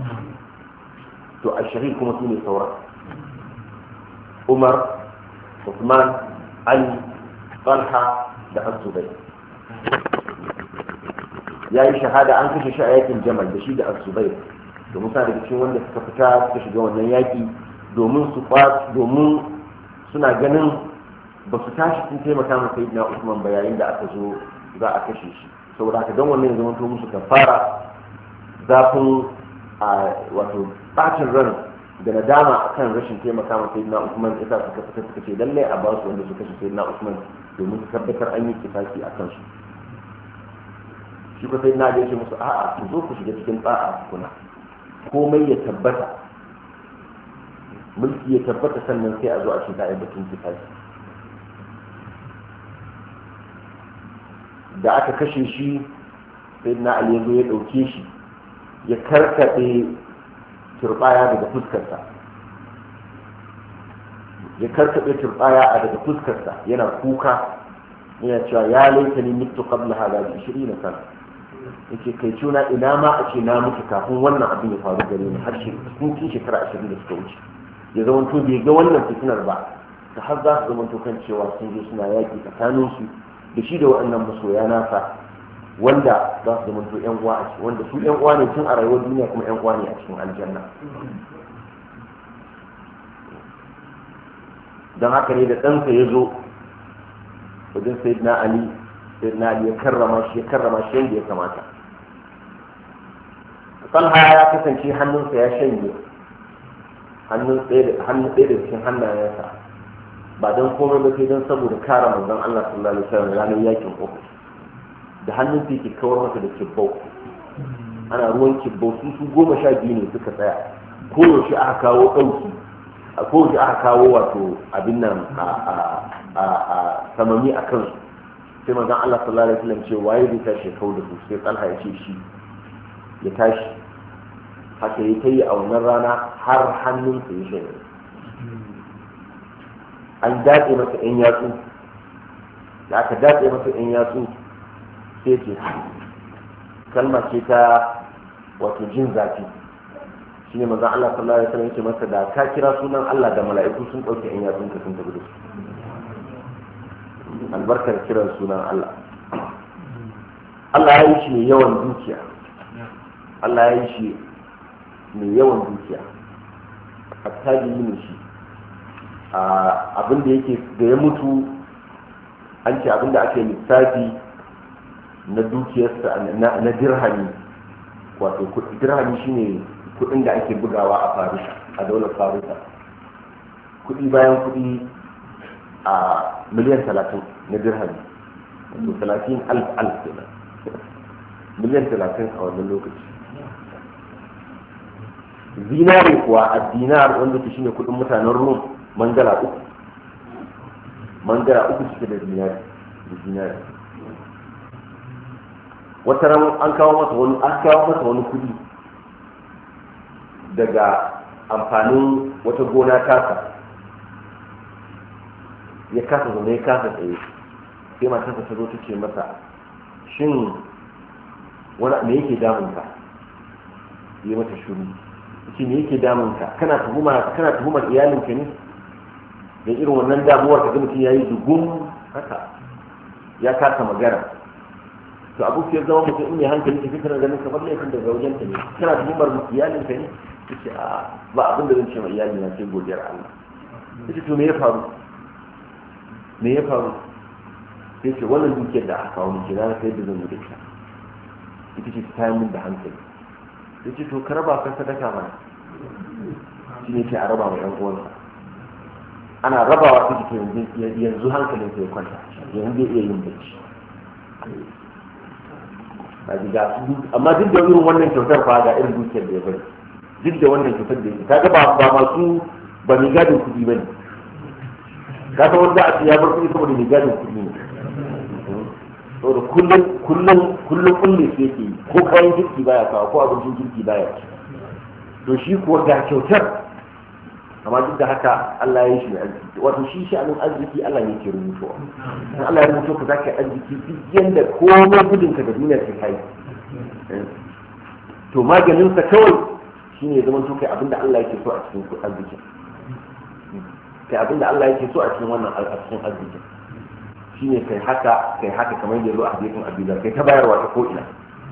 to ash-shahid kuma shine sauran Umar, Uthman, Ali, Talha da Az-Zubayr. Ya yi shahada an kashe shi a yakin Jamal da shi da Az-Zubayr, domin sa daga cikin wanda suka fita suka shiga wannan yaki domin su domin suna ganin ba su tashi sun taimaka ma Sayyidina Usman ba yayin da aka zo za a kashe shi, saboda haka don wannan ya zama to musu kafara zafin a wato bacin ran da nadama akan rashin taimaka ma Sayyidina Usman yasa suka fita suka ce lallai a ba su wanda suka kashe Sayyidina Usman domin su tabbatar an yi kifaki a kansu. Shi ko sai na da yake musu a'a ku zo ku shiga cikin tsa'a kuna komai ya tabbata, mulki ya tabbata, sannan sai a zo a shiga a batun kifaki. Da aka kashe shi sai na Ali ya zo ya ɗauke shi ya karkaɗe turbaya daga fuskarsa ya karkaɗe turbaya a daga fuskarsa yana kuka yana cewa ya laita ni mutu qabla hada bi ishirin sana. Yake kai cuna ina ma a ce na mutu kafin wannan abin ya faru gare ni har shi cikin shekara ashirin da suka wuce. Ya zama to bai ga wannan fitinar ba ta har za su zama to kan cewa sun je suna yaƙi tsakaninsu da shi da waɗannan masoya nasa wanda za su zama to ƴan uwa a cikin wanda su ƴan uwa ne tun a rayuwar duniya kuma ƴan uwa ne a cikin aljanna. don haka ne da ɗansa ya zo wajen sayyidina Ali sayyidina Ali ya karrama shi ya karrama shi yadda ya kamata. Talha ya kasance hannunsa ya shanye hannun ɗaya da cikin hannayensa ba don komai ba sai don saboda kare manzon Allah sallallahu alaihi wasallam ranar yakin Uhud. Da hannun sa yake kawar masa da kibbau, ana ruwan kibbau su su goma sha biyu ne suka tsaya, koyaushe aka kawo ɗauki a kowace aka kawo wato abin nan a samami a kansu, sai manzon Allah sallallahu alaihi wasallam ce waye zai tashi kawo da su, sai Talha ya ce shi ya tashi. Haka ya kai a wannan rana har hannunsa ya shanye, an datse masa yan yatsu, da aka datse masa yan yatsu sai ce kalma ce ta wato jin zafi. Shi ne maza Allah sallallahu alaihi wasallam yake masa da ka kira sunan Allah da mala'iku sun dauke yan yatsun ka sun tafi da su, albarkar kiran sunan Allah. Allah ya yi shi mai yawan dukiya, Allah ya yi shi mai yawan dukiya, attajiri ne shi. Abin da yake da ya mutu an ce abin da ake lissafi na dukiyarsa na dirhami, wato dirhami shine kudin da ake bugawa a Farisa, a daular Farisa, kudi bayan kudi a miliyan talatin na dirhami, wato talatin alf alf kenan, miliyan talatin a wannan lokaci. Zinare kuwa a dinar wanda ke shine kudin mutanen Rum, mangala uku mangala uku suke da zinari, da zinari. wata ran an kawo masa wani an kawo masa wani kudi daga amfanin wata gona tasa, ya kasa zaune ya kasa tsaye, sai matarsa ta zo ta ce masa shin wani me yake damunka? yi mata shuru, ce me yake damunka, kana tuhuma kana tuhumar iyalinka ne da irin wannan damuwar ka ga mutum yayi dugun haka ya kasa magana. to abu sai zama mutum in ya hankali tafi kana ganin kamar laifin daga wajen ta ne, kana tuhumar iyalinka ne? ce a ba abin da zan ce ma iyali na sai godiyar Allah. ce to me ya faru me ya faru sai ce wannan dukiyar da aka kawo miki na sai da zan yi da ita ita ce ta yi min da hankali. sai ce to ka raba ka sadaka mana, shi ne ke a raba wa yan uwansa. ana rabawa ta jike yanzu yanzu hankalin sai kwanta, yanzu zai iya yin bacci. amma duk da irin wannan kyautar fa ga irin dukiyar da ya bari, duk da wannan kyautar da ya kaga ba ba masu ba mai gadin kuɗi bane, ka san wanda a ya bar kuɗi saboda mai gadin kuɗi ne. saboda kullum kullum kullum kullum sai yake ko kayan kirki baya kawo ko abincin kirki baya ci. to shi kuwa ga kyautar, amma duk da haka Allah ya yi shi mai arziki. wato shi shi anan arziki Allah ne ke rubutowa. in Allah ya rubuto ka zaka arziki duk yanda komai gudun ka da duniya ke kai. to maganin sa kawai shine ya zama to kai abinda Allah yake so a cikin arziki, kai abinda Allah yake so a cikin wannan a cikin arziki shine kai haka kai haka kamar yadda zo a hadisin Abdullah, kai ta bayarwa ta ko ina.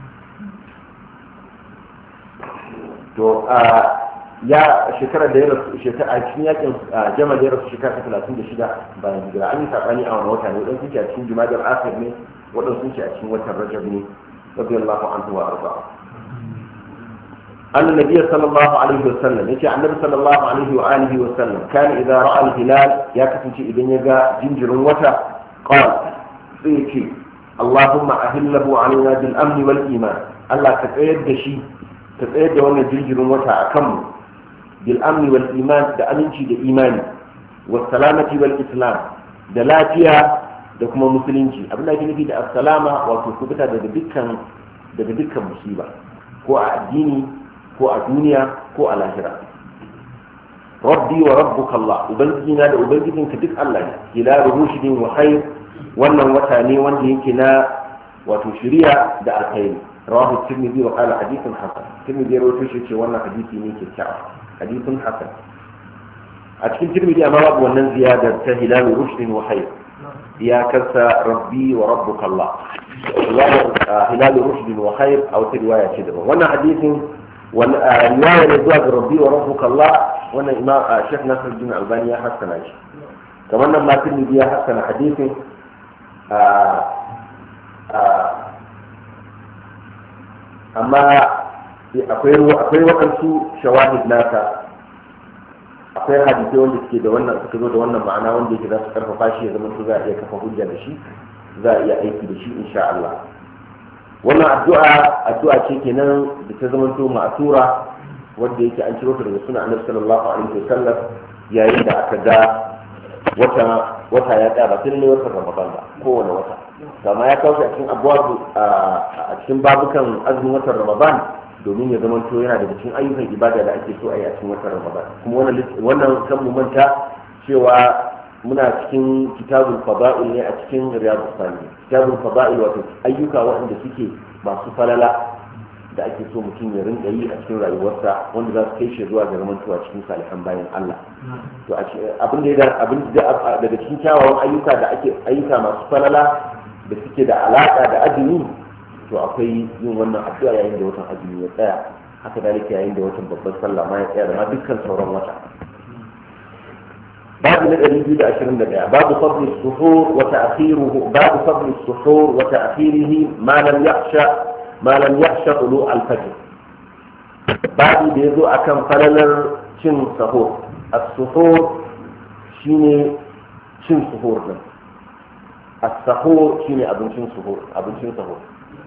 to a ya shekarar da ya rasu shekara a cikin yakin jama da ya rasu shekara ta talatin da shida bayan hijira. an yi sabani a wani wata ne, wadansu ce a cikin jumadal akhir ne, wadansu ce a cikin watan rajab ne, radiyallahu anhu wa arda. أن النبي صلى الله عليه وسلم يتي عن النبي صلى الله عليه وآله وسلم كان إذا رأى الهلال يكتن شيء إذن يقى جنجر وتا قال سيكي اللهم أهله علينا بالأمن والإيمان. الله تتأيد شيء تتأيد وانا جنجر وتا أكمل بالأمن والإيمان دا أمنشي دا إيماني والسلامة والإسلام دا لاتيا دا كما مسلمشي أبنى جنبي دا السلامة وتثبتها دا دكا دا دكا مصيبة هو الديني ko a duniya ko a lahira. rabbi wa rabbuka Allah, ubangijina da ubangijinka duk Allah ne. ila rushidin wa khair, wannan wata ne wanda yake na wato shari'a da alkhairi. rawahu tirmidhi wa qala hadithun hasan. tirmidhi ya rawaito shi ce wannan hadisi ne kyakkyawa, hadithun hasan. a cikin tirmidhi amma babu wannan ziyadar ta hilal rushdin wa khair, ya kasa rabbi wa rabbuka Allah. hilal rushdin wa khair a wata riwaya ce daban. wannan hadisin والرواية للدعاء ربي وربك الله وانا إمام شيخ ناصر الدين الألباني حسن عيش كمان لما تلمي بيها حسن حديثي أما akwai waɗansu shawahid nasa, akwai hadisai wanda suke da wannan suka zo da wannan ma'ana wanda yake za su karfafa shi ya zama su za a iya kafa hujja da shi, za a iya aiki da shi insha Allah. wannan addu'a addu'a ce kenan da ta zama to ma'sura wanda yake an ciro ta daga sunan Annabi sallallahu alaihi wasallam yayin da aka ga wata wata ya tsaya ba sai ne wata Ramadan ba, kowane wata kama ya kawo a cikin abuwabu a cikin babukan azumin watan Ramadan domin ya zama to yana daga cikin ayyukan ibada da ake so a yi a cikin watan Ramadan. kuma wannan wannan kan mu manta cewa muna cikin kitabul fada'il ne a cikin riyadus salihin. kitabul fada'il wato ayyuka waɗanda suke masu falala da ake so mutum ya rinka yi a cikin rayuwarsa wanda za su kai shi zuwa ga zamantowa cikin salihan bayan Allah. to abin da abin da daga cikin kyawawan ayyuka da ake ayyuka masu falala da suke da alaka da azumi, to akwai yin wannan addu'a yayin da watan azumi ya tsaya, haka dalika yayin da watan babbar sallah ma ya tsaya da ma dukkan sauran wata. باب الذي عشرين دقيقة باب فضل السحور وتأخيره باب فضل السحور وتأخيره ما لم يخشى ما لم يخشى طلوع الفجر. باب بيزو أكم فلنر شن سحور. السحور شيني شن سحور ده. السحور شيني أبن شن سحور أبن شن سحور.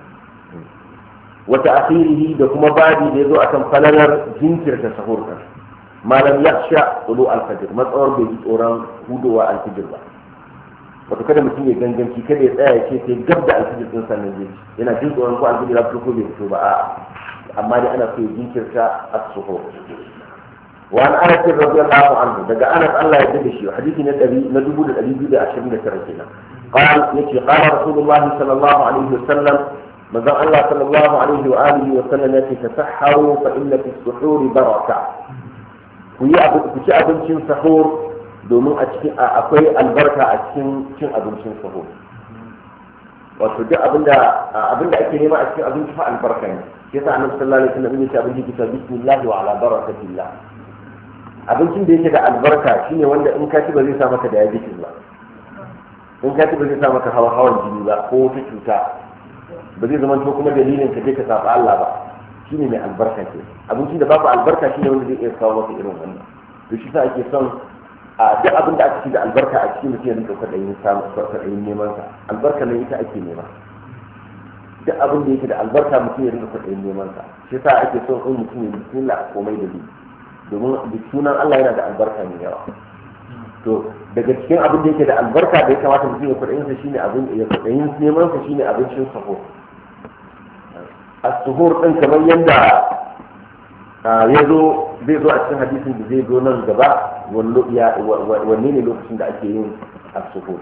وتأخيره دكما بعد بيزو أكم فلنر جنكر سحور ده. ما لم يخشى طلوع الفجر، ما تصور بيجي أوران هدوء الفجر. wato kada mutum ya ganganci kada ya tsaya ya ce sai gab da alfijir din sannan zai yana jin tsoron ko alfijir ya fito ko bai fito ba a amma dai ana so ya jinkirta as-suhur. wa an anas radiyallahu anhu daga anas Allah ya yarda shi hadisi na ɗari na dubu da ɗari biyu da ashirin da tara kenan قال يتي قال رسول الله صلى الله عليه وسلم ماذا الله صلى الله عليه وآله وسلم يتي تسحروا فإن في السحور بركة وهي أبنتي أبنتي سحور domin akwai albarka a cikin cin abincin sahur wato duk abinda abinda ake nema a cikin abinci fa albarka ne yasa annabi sallallahu alaihi wasallam ya ce abinci kisa bismillah wa ala barakatillah abincin da yake da albarka shine wanda in ka ci ba zai sa maka diabetes ba in ka ci ba zai sa maka hawa hawan jini ba ko wata cuta ba zai zama to kuma dalilin ka je ka saba Allah ba shine mai albarka ke abincin da babu albarka shine wanda zai iya kawo maka irin wannan to shi sa ake son a duk abin da aka ci da albarka a cikin mutum ya rinka kwaɗayin samun kwaɗayin neman sa albarka nan ita ake nema duk abin da yake da albarka mutum ya rinka kwaɗayin neman sa shi sa ake son in mutum ya bismillah komai da ni domin da sunan Allah yana da albarka mai yawa to daga cikin abin da yake da albarka da ya kamata mutum ya kwaɗayin sa shine abin ya kwaɗayin neman sa shine abincin sahur as-suhur din kamar yanda ya zo zai zo a cikin hadisin da zai zo nan gaba wanne ne lokacin da ake yin as-suhur.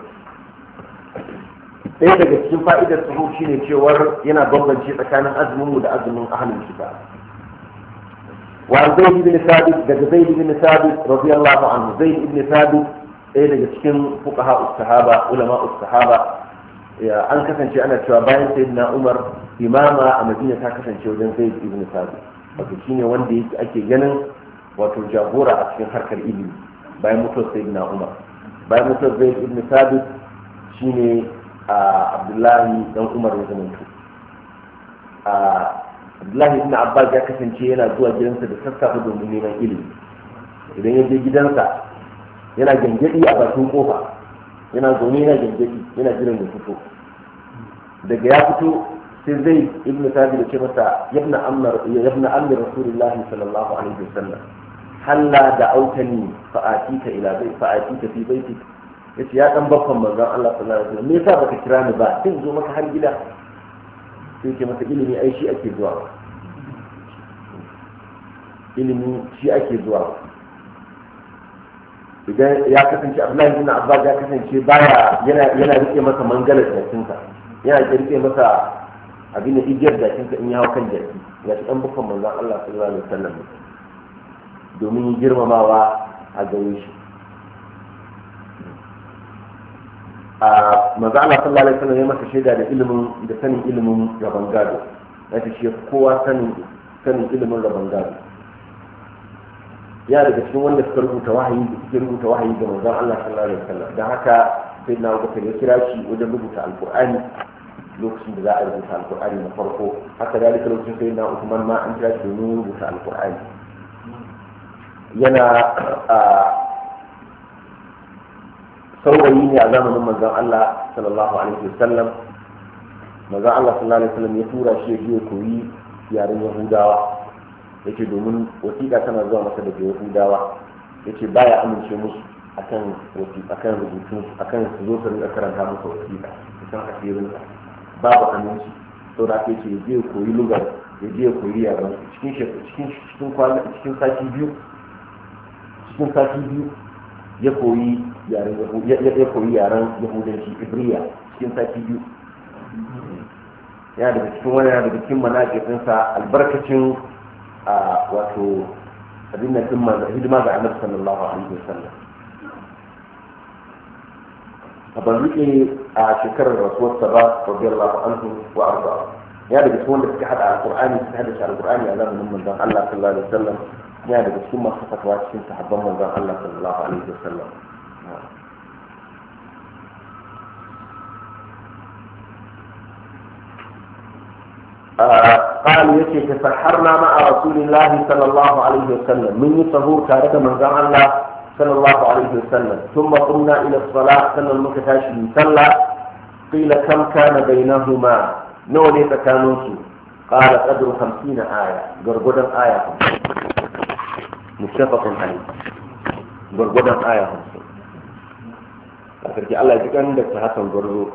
ɗaya daga cikin fa'idar suhur shine cewar yana bambance tsakanin azumin mu da azumin ahlul kitab. wa zaid ibn thabit daga zaid ibn thabit radiyallahu anhu zaid ibn thabit ɗaya daga cikin fuqaha us-sahaba ulama us-sahaba an kasance ana cewa bayan sayyidina umar imama a madina ta kasance wajen zaid ibn thabit wato shine wanda yake ake ganin wato jagora a cikin harkar ilimi bayan mutuwar sayyidina umar bayan mutuwar zaid ibn thabit shine abdullahi dan umar ya zamanto abdullahi ibn abbas ya kasance yana zuwa gidansa da sassafe domin neman ilimi idan ya je gidansa yana gangadi a bakin kofa yana zaune yana gangadi yana jiran ya fito daga ya fito sai zai ibn sabi da ce masa yabna amr yabna amr rasulullah sallallahu alaihi wasallam halla da autani fa atika ila bai fa atika fi baiti yace ya dan bakkan manzon Allah sallallahu alaihi wasallam me yasa baka kira ni ba sai zo maka har gida sai ce masa ilimi ai shi ake zuwa ilimi shi ake zuwa idan ya kasance Abdullahi ibn Abbas ya kasance baya yana yana rike masa mangalar jakinsa yana rike masa abin da igiyar jakinsa in ya hau kan jaki ya ci dan bakkan manzon Allah sallallahu alaihi wasallam domin girmamawa a gare shi a manzo Allah sallallahu alaihi wasallam ya masa shaida da ilimin da sanin ilimin gaban gado yace shi kowa sanin sanin ilimin gaban gado ya daga cikin wanda suka rubuta wahayi da suke rubuta wahayi ga manzo Allah sallallahu alaihi wasallam dan haka sai na Abu Bakar ya kira shi wajen rubuta alqur'ani lokacin da za a rubuta alqur'ani na farko haka dalika lokacin sai na Uthman ma an kira shi domin rubuta alqur'ani yana saurayi ne a zamanin manzon Allah sallallahu alaihi wasallam manzon Allah sallallahu alaihi wasallam ya tura shi ya je koyi yaren Yahudawa yace domin wasiƙa tana zuwa masa daga Yahudawa yace baya amince musu akan wasiƙa akan rubutu akan su zo su rinka karanta musu wasiƙa kusan asirin babu aminci saboda ake ce ya je koyi lugar ya je koyi yaren cikin cikin cikin kwana cikin sati biyu cikin sati biyu ya koyi yaren ya koyi yaren yahudanci ibriya cikin sati biyu yana daga cikin wani yana daga cikin manaƙiƙinsa albarkacin a wato abin da cin hidima ga annabi sallallahu alaihi wasallam a ban rike a shekarar rasuwarsa ba radiyallahu anhu wa arda ya daga cikin wanda suka hada alqur'ani suka hada shi alqur'ani a zamanin manzon Allah sallallahu alaihi wasallam ya daga cikin masu fatawa cikin sahabban manzon Allah sallallahu alaihi wasallam قال يكي تسحرنا مع رسول الله صلى الله عليه وسلم من يسهور كارك من زعم الله صلى الله عليه وسلم ثم قمنا إلى الصلاة سنة المكتاش صلى قيل كم كان بينهما نولي تكانوس قال قدر خمسين آية قرقودا آية متفق عليه قرقودا آية خمسين a sarki Allah ya ji kan da Hassan Gwarzo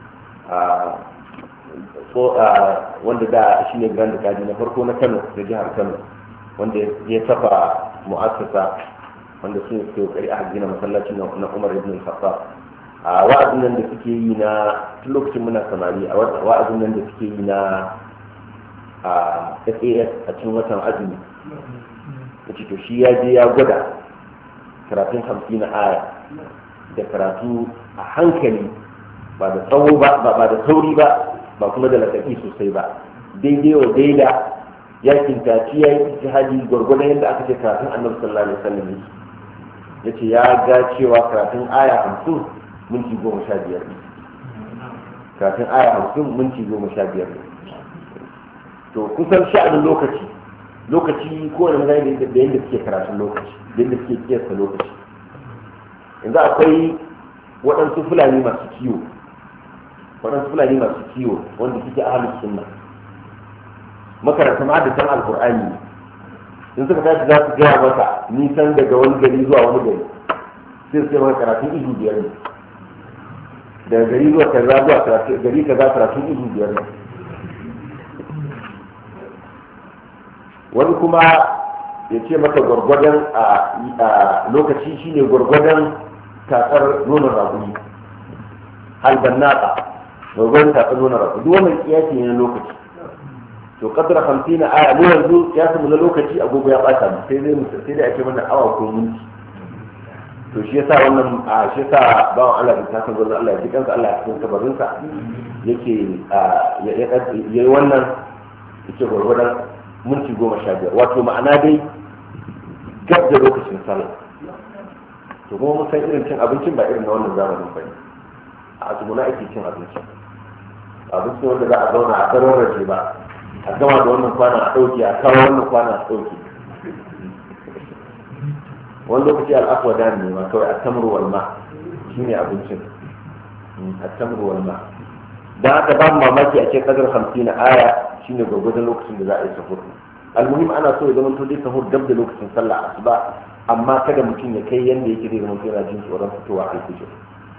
wanda da shi ne grand kaji na farko na Kano da jihar Kano wanda ya tafa mu'assasa wanda su ne suke kokari a gina masallaci na Umar ibn al-Khattab a wa'azin nan da suke yi na tun lokacin muna samari a wa'azin nan da suke yi na a S A S a cikin watan azumi yace to shi ya je ya gwada karatun hamsin na aya da karatu a hankali ba da tsawo ba ba da sauri ba ba kuma da lakabi sosai ba daidai wa daida ya kintaci ya yi ijtihadi gwargwadon yadda aka ce karatun annabi sallallahu alaihi wasallam ya ce ya ga cewa karatun aya hamsin minti goma sha biyar ne karatun aya hamsin minti goma sha biyar ne to kusan sha'anin lokaci lokaci ko wani mazani da yadda suke karatun lokaci da yadda suke kiyasta lokaci yanzu akwai waɗansu fulani masu kiwo waɗansu fulani masu kiwo wanda suke ahalus sunna makaranta ma'adatan alkur'ani in suka tashi za su gaya maka nisan daga wani gari zuwa wani gari sai su ce maka karatun izu biyar ne daga gari zuwa kaza zuwa gari kaza karatun izu biyar ne wani kuma ya ce maka gwargwadon a lokaci shine gwargwadon tatsar nonon raƙumi halban naka gwargwadon tatsar nonon raƙumi duk wannan kiyasi ne na lokaci to kadara hamsin na aya mu yanzu ya samu na lokaci agogo ya bata mu sai dai sai dai ake mana awa ko minti to shi yasa wannan a shi yasa bawan Allah da tasan gurin Allah ya ji kansa Allah ya cikin kabarin sa yake ya yi wannan yake gwargwadon minti goma sha biyar wato ma'ana dai gab da lokacin sallah to kuma mun san irin cin abincin ba irin na wannan zamanin bane a azumuna ake cin abinci abinci wanda za a zauna a tsaron raje ba a gama da wannan kwana a ɗauke a kawo wannan kwana a ɗauke wani lokaci al'afwa da ne ma kawai a tamruwar ma shi ne abincin a tamruwar ma don haka ba mamaki a ce kadar hamsin na aya shi ne gwagwadon lokacin da za a yi sahur almuhim ana so ya zama to dai sahur dab da lokacin sallah asuba amma kada mutum ya kai yanda yake zai zama yana jin tsoron fitowa alfijir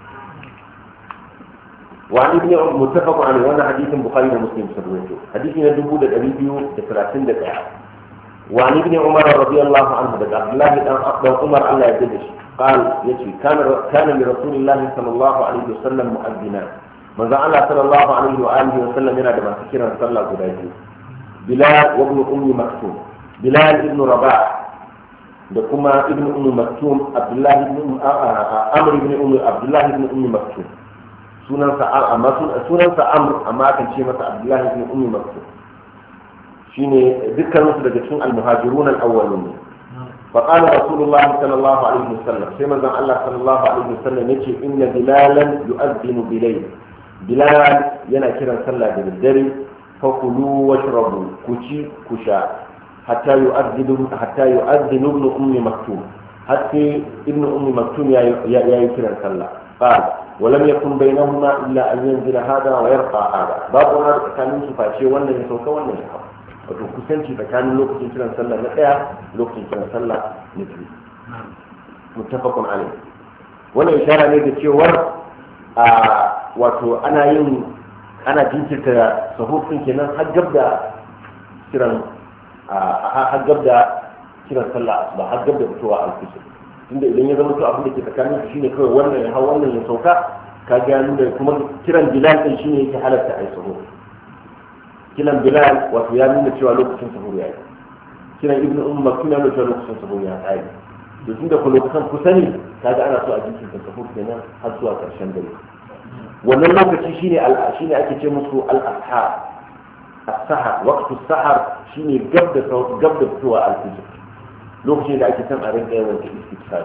وعن ابن متفق عليه وانا حديث البخاري ومسلم سرويته حديث ندبو ده ريبيو ده ثلاثين دقيقه وعن ابن عمر رضي الله عنه ده عبد الله بن عمر الله يدلش قال يجي كان كان لرسول الله صلى الله عليه وسلم مؤذنا من زعل صلى الله عليه واله وسلم yana da masu kiran sallah guda biyu Bilal wa ibn ummi maktum Bilal ibn Rabah da kuma ibn ummi maktum Abdullah ibn Amr ibn ummi Abdullah ibn ummi maktum sunansa amma sunansa Amr amma akan ce masa Abdullah ibn ummi maktum shine dukkan su daga cikin al-muhajirun al-awwalun fa qala rasulullah sallallahu alaihi wasallam sai manzon Allah sallallahu alaihi wasallam yace inna bilalan yu'adhdhinu bilayl bilal yana kiran sallah da daddare fa kulu washrabu kuci kusha hatta yu'adhdhinu hatta yu'adhdhinu ibn ummi maktum hatta ibn ummi maktum ya ya kiran sallah qala ولم يكن بينهما الا ان ينزل هذا ويرقى هذا باب هذا كان يفاشي wannan ya sauka wannan ya hawa wato kusanci tsakanin lokacin kiran sallah na daya lokacin kiran sallah na biyu muttafaqun alayh wannan ishara ne da cewar a wato ana yin ana jinkirta sahur din kenan har gab da kiran har gab da kiran sallah asuba har gab da fitowa al-fajr inda idan ya zama to abin da ke tsakanin su shine kawai wannan ya hawa wannan ya sauka ka gano da kuma kiran bilal din shine yake halatta ai sahur kiran bilal wato ya nuna cewa lokacin sahur ya yi kiran ibnu umm maktum ya nuna cewa lokacin sahur ya yi to tunda ko lokacin kusa ne kaga ana so a jikin sahur kenan har zuwa karshen dare wannan lokaci shine al shine ake ce musu al-ashar as-sahar waqtu as-sahar shine gab da gab da fitowa al-fajr lokacin da ake san a rinka yawan ta istighfar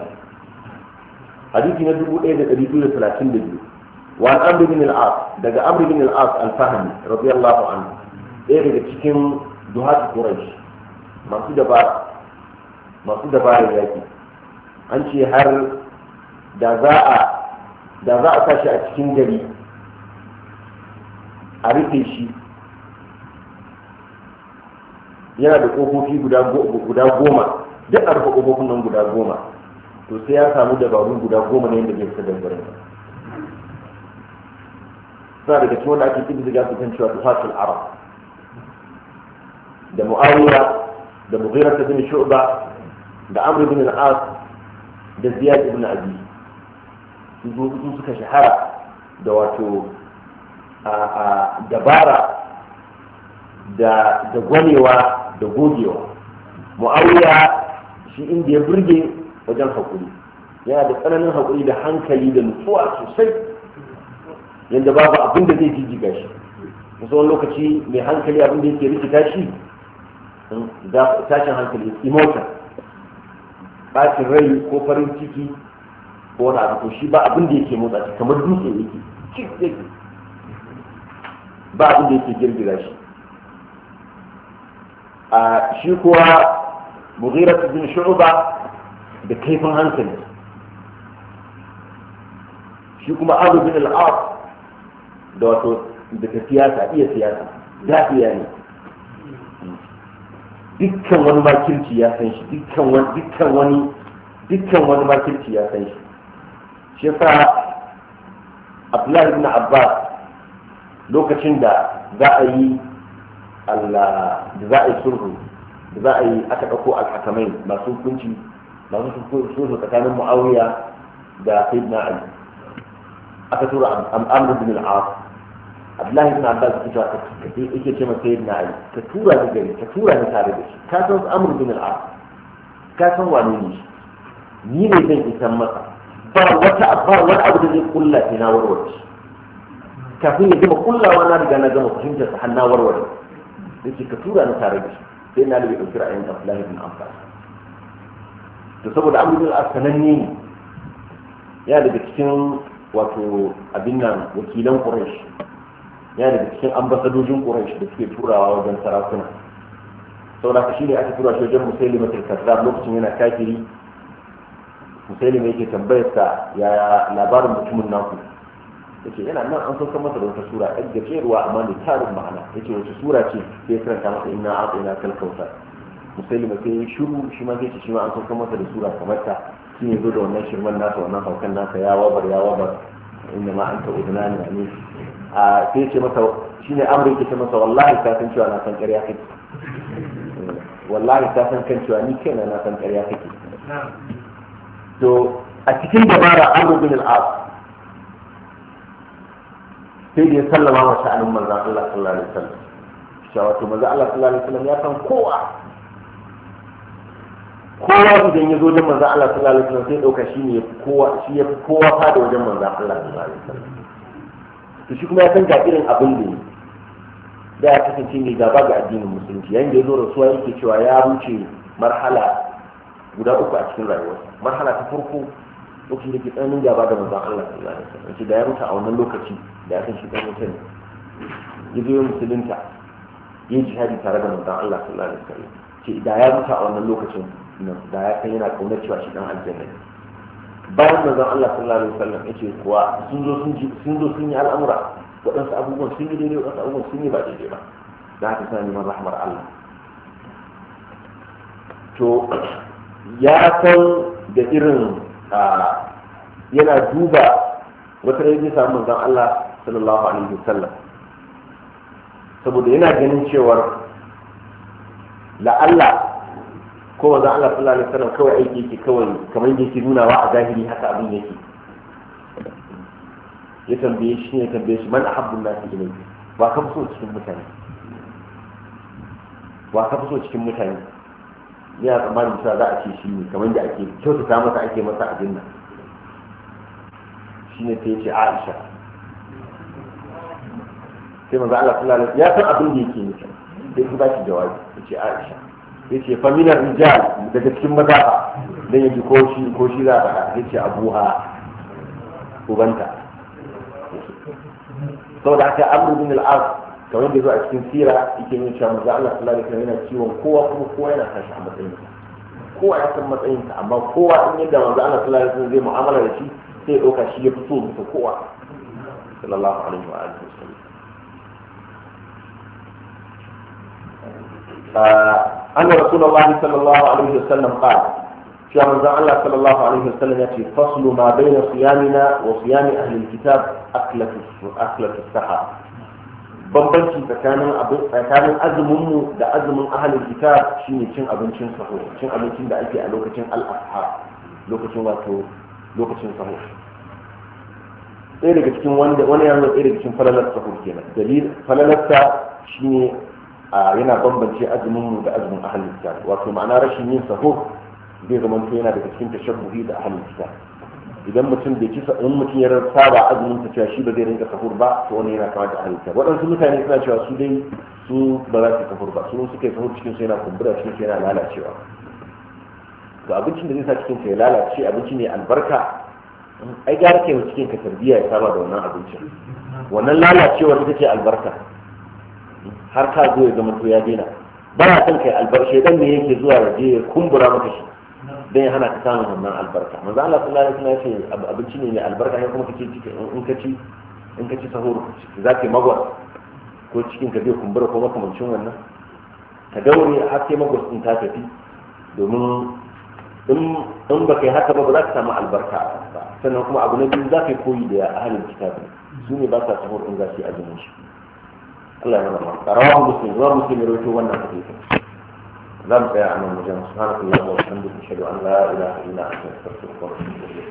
hadisi na dubu ɗaya da ɗari biyu da talatin da biyu wa an amr bin al-as daga amr bin al-as al-fahmi radiyallahu anhu ɗaya daga cikin duhat quraish masu dabara masu dabara yaki an ce har da za a da za a tashi a cikin gari a rufe shi yana da ƙofofi guda goma duk a rufe ƙofofin nan guda goma to sai ya samu dabaru guda goma ne yadda zai fita da garin suna daga cikin wanda ake kididdiga su kan cewa tufatul arab da muawiya da mughira bin shu'ba da amr bin al-as da ziyad ibn abi su zo su suka shahara da wato a dabara da da gwanewa da gogewa. Muawiya shi inda ya burge wajen hakuri, yana da tsananin hakuri da hankali da nutsuwa sosai yadda babu abin da zai jijjiga shi. musamman lokaci mai hankali abin da yake rikita shi za tashin hankali emotion, bacin rai ko farin ciki ko wani abu, to shi ba abin da yake motsa shi kamar dutse yake cik yake, ba abin da yake girgiza shi. a shi kuwa Mughira bin Shu'ba da kaifin hankali, shi kuma Abu bin al-As da wato da siyasa, iya siyasa dafiya ne, dukkan wani makirci ya san shi, dukkan wani dukkan wani dukkan wani makirci ya san shi. shi yasa Abdullahi ibn Abbas lokacin da za a yi Allah da za a yi sulhu da za a yi aka ɗauko alhakamai masu hukunci masu sulhu tsakanin Muawiya da Sayyidina Ali, aka tura Amr bin al-As. Abdullahi ibn Abbas yake cewa yake ce masa Sayyidina Ali, ka tura ni gari, ka tura ni tare da shi, ka san Amr bin al-As, ka san wane ne shi, ni ne zan isan masa, ba wata ba wani abu da zai kulla sai na warware shi, kafin ya gama kullawa na riga na gama fahimtar sa har na warware, yace ka tura ni tare da shi. Sai na da bai ɗauki ra'ayin Abdullahi ibn Abbas. To saboda Amr bin al-As sananne ne, ya daga cikin wato abin nan wakilan Quraysh, ya daga cikin ambasadojin Quraysh da suke turawa wajen sarakuna. Saboda ka shine aka tura shi wajen Musailima al-Kazzab lokacin yana kafiri. Musailima yake tambayar sa ya labarin mutumin naku, yace yana nan an sauka masa da wata sura ɗan gajeruwa amma da tarin ma'ana. Yace wace sura ce? Sai karanta masa inna a'tayna kal kautsar. Musailima sai ya shiru, shi ma sai ce shi ma an sauka masa da sura kamar ta, shi ne zo da wannan shirman nasa, wannan haukan nasa, ya wabar ya wabar inda ma anta udnani ne. a sai ce masa, shine amri ke ce masa wallahi ka san cewa na san ƙarya kake, wallahi ka san kan cewa ni kaina na san ƙarya kake. To a cikin dabara Amr bin al-As sai da ya sallama wa sha'anin manzon Allah sallallahu alaihi wasallam, cewa to manzon Allah sallallahu alaihi wasallam ya san kowa kowa idan ya zo wajen manzon Allah sallallahu alaihi wasallam sai dauka shi ne kowa, shi ya kowa fada wajen manzon Allah sallallahu alaihi wasallam. To shi kuma ya san ga irin abin da ne da ya kasance ne gaba ga addinin musulunci, yayin da ya zo rasuwa yake cewa ya wuce marhala guda uku a cikin rayuwarsa. Marhala ta farko lokacin da ke tsananin gaba da manzon Allah sallallahu alaihi wasallam, shi da ya mutu a wannan lokaci da ya san shi kan mutum ya zo musulunta yin jihadi tare da manzon Allah sallallahu alaihi wasallam, ce da ya mutu a wannan lokacin nan da ya san yana kaunar cewa shi dan aljanna ne. Bayan manzon Allah sallallahu alaihi wasallam yace kuwa sun zo sun ji sun zo sun yi al'amura, waɗansu abubuwan sun yi daidai, waɗansu abubuwan sun yi ba daidai ba, da haka suna neman rahmar Allah. To ya san da irin yana duba wata rai zai samu manzon Allah sallallahu alaihi wasallam, saboda yana ganin cewar la'alla ko manzon Allah sallallahu alaihi wasallam kawai aiki yake kawai kamar yadda yake nunawa a zahiri haka abin yake. Ya tambaye shi ne tambaye shi man ahabbun nasi ilayhi, wa ka fi so cikin mutane, wa ka fi so cikin mutane. Ya tsammanin cewa za a ce shi ne kamar da ake kyautata masa ake masa a jinna, shi ne sai ya ce Aisha. Sai manzo Allah sallallahu alaihi wasallam ya san abin da yake nufi, sai ya ba shi jawabi, ya ce Aisha. Ya ce fa minar rijal, daga cikin maza fa, dan yaji ko shi ko shi za a ya ce abuha, ubanta. Saboda haka Amr bin al-As kamar da zo a cikin sira yake yin cewa manzo Allah sallallahu alaihi wasallam yana ciwon kowa, kuma kowa yana tashi a matsayin sa, kowa ya san matsayin sa, amma kowa in yadda manzo Allah sallallahu alaihi wasallam zai mu'amala da shi sai ya dauka shi ya fito musu kowa sallallahu alaihi wa alihi wasallam. anna rasulullahi sallallahu alaihi wasallam qala, cewa manzon Allah sallallahu alaihi wasallam ya ce faslu ma baina siyamina wa siyami ahli alkitab aklatu aklatu sahar bambanci tsakanin abin tsakanin azumin mu da azumin ahli alkitab shine cin abincin sahur cin abincin da ake a lokacin al-ashar lokacin wato lokacin sahur ɗaya daga cikin wanda wani ya zo ɗaya daga cikin falalar sahur kenan dalil falalarsa shine yana bambance azumin mu da azumin ahli alkitab wato ma'ana rashin yin sahur zai zama to yana daga cikin tashabbuhi da ahlul kitab idan mutum bai ci in mutum ya saba azumin ta cewa shi ba zai rinka sahur ba to wani yana kama da ahlul kitab waɗansu mutane suna cewa su dai su ba za su sahur ba su suka yi sahur cikin su yana kumbura cikin su yana lalacewa to abincin da zai sa cikin ka ya lalace abinci ne albarka ai gara kai cikin ka tarbiyya ya saba da wannan abincin wannan lalacewar ita ce albarka har ka zo ya zama to ya daina ba ya son kai albarka shedan ne yake zuwa ya je ya kumbura maka shi dan ya hana ka samun wannan albarka manzo Allah sallallahu alaihi wasallam ya ce abinci ne mai albarka ne kuma kace in ka ci in ka ci sahur za ka yi magwas ko cikin ka zai kumbura ko makamancin wannan ka daure har sai magwas din ta tafi domin in in ba kai haka ba ba za ka samu albarka ba sannan kuma abu na biyu za ka yi koyi da ahlul kitabi su ne ba sa sahur in za su yi azumin shi Allah ya rahama rawahu muslim rawahu muslim ya rawaito wannan hadisi لا بقى عن المجال سبحانك اللهم وبحمدك أشهد أن لا إله إلا أنت أستغفرك وأتوب إليك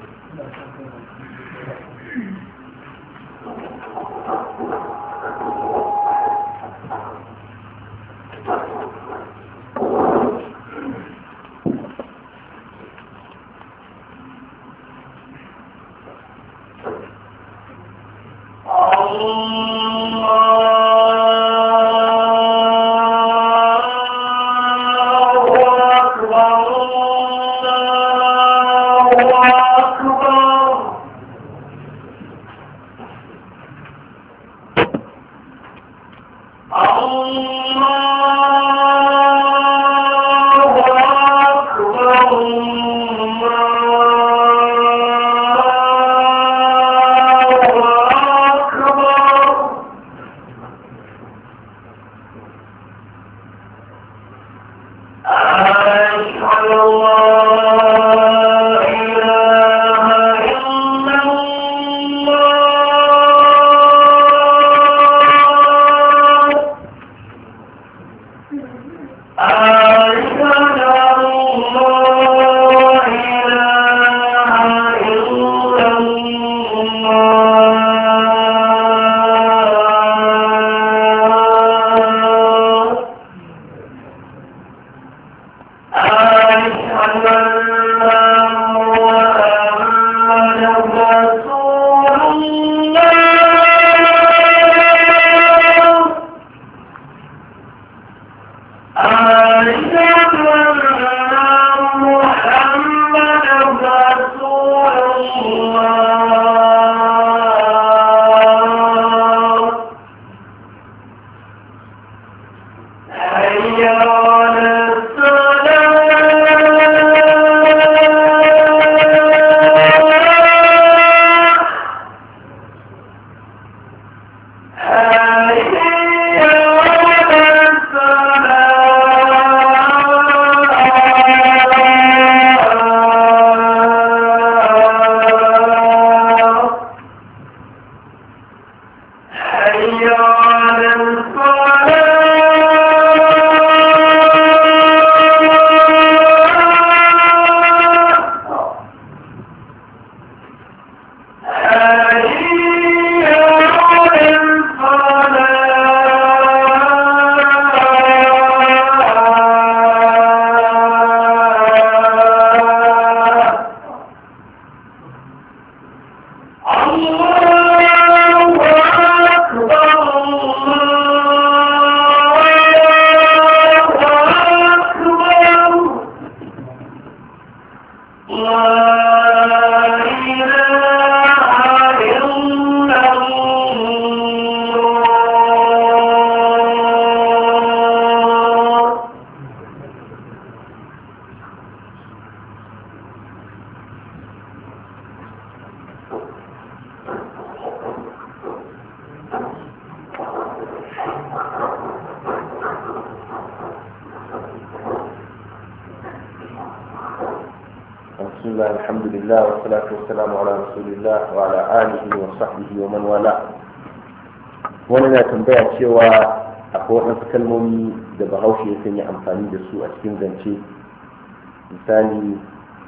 الله الحمد لله والصلاة والسلام على رسول الله وعلى آله وصحبه ومن والاه. wani na tambaya cewa akwai waɗansu kalmomi da bahaushe ya sanya amfani da su a cikin zance, misali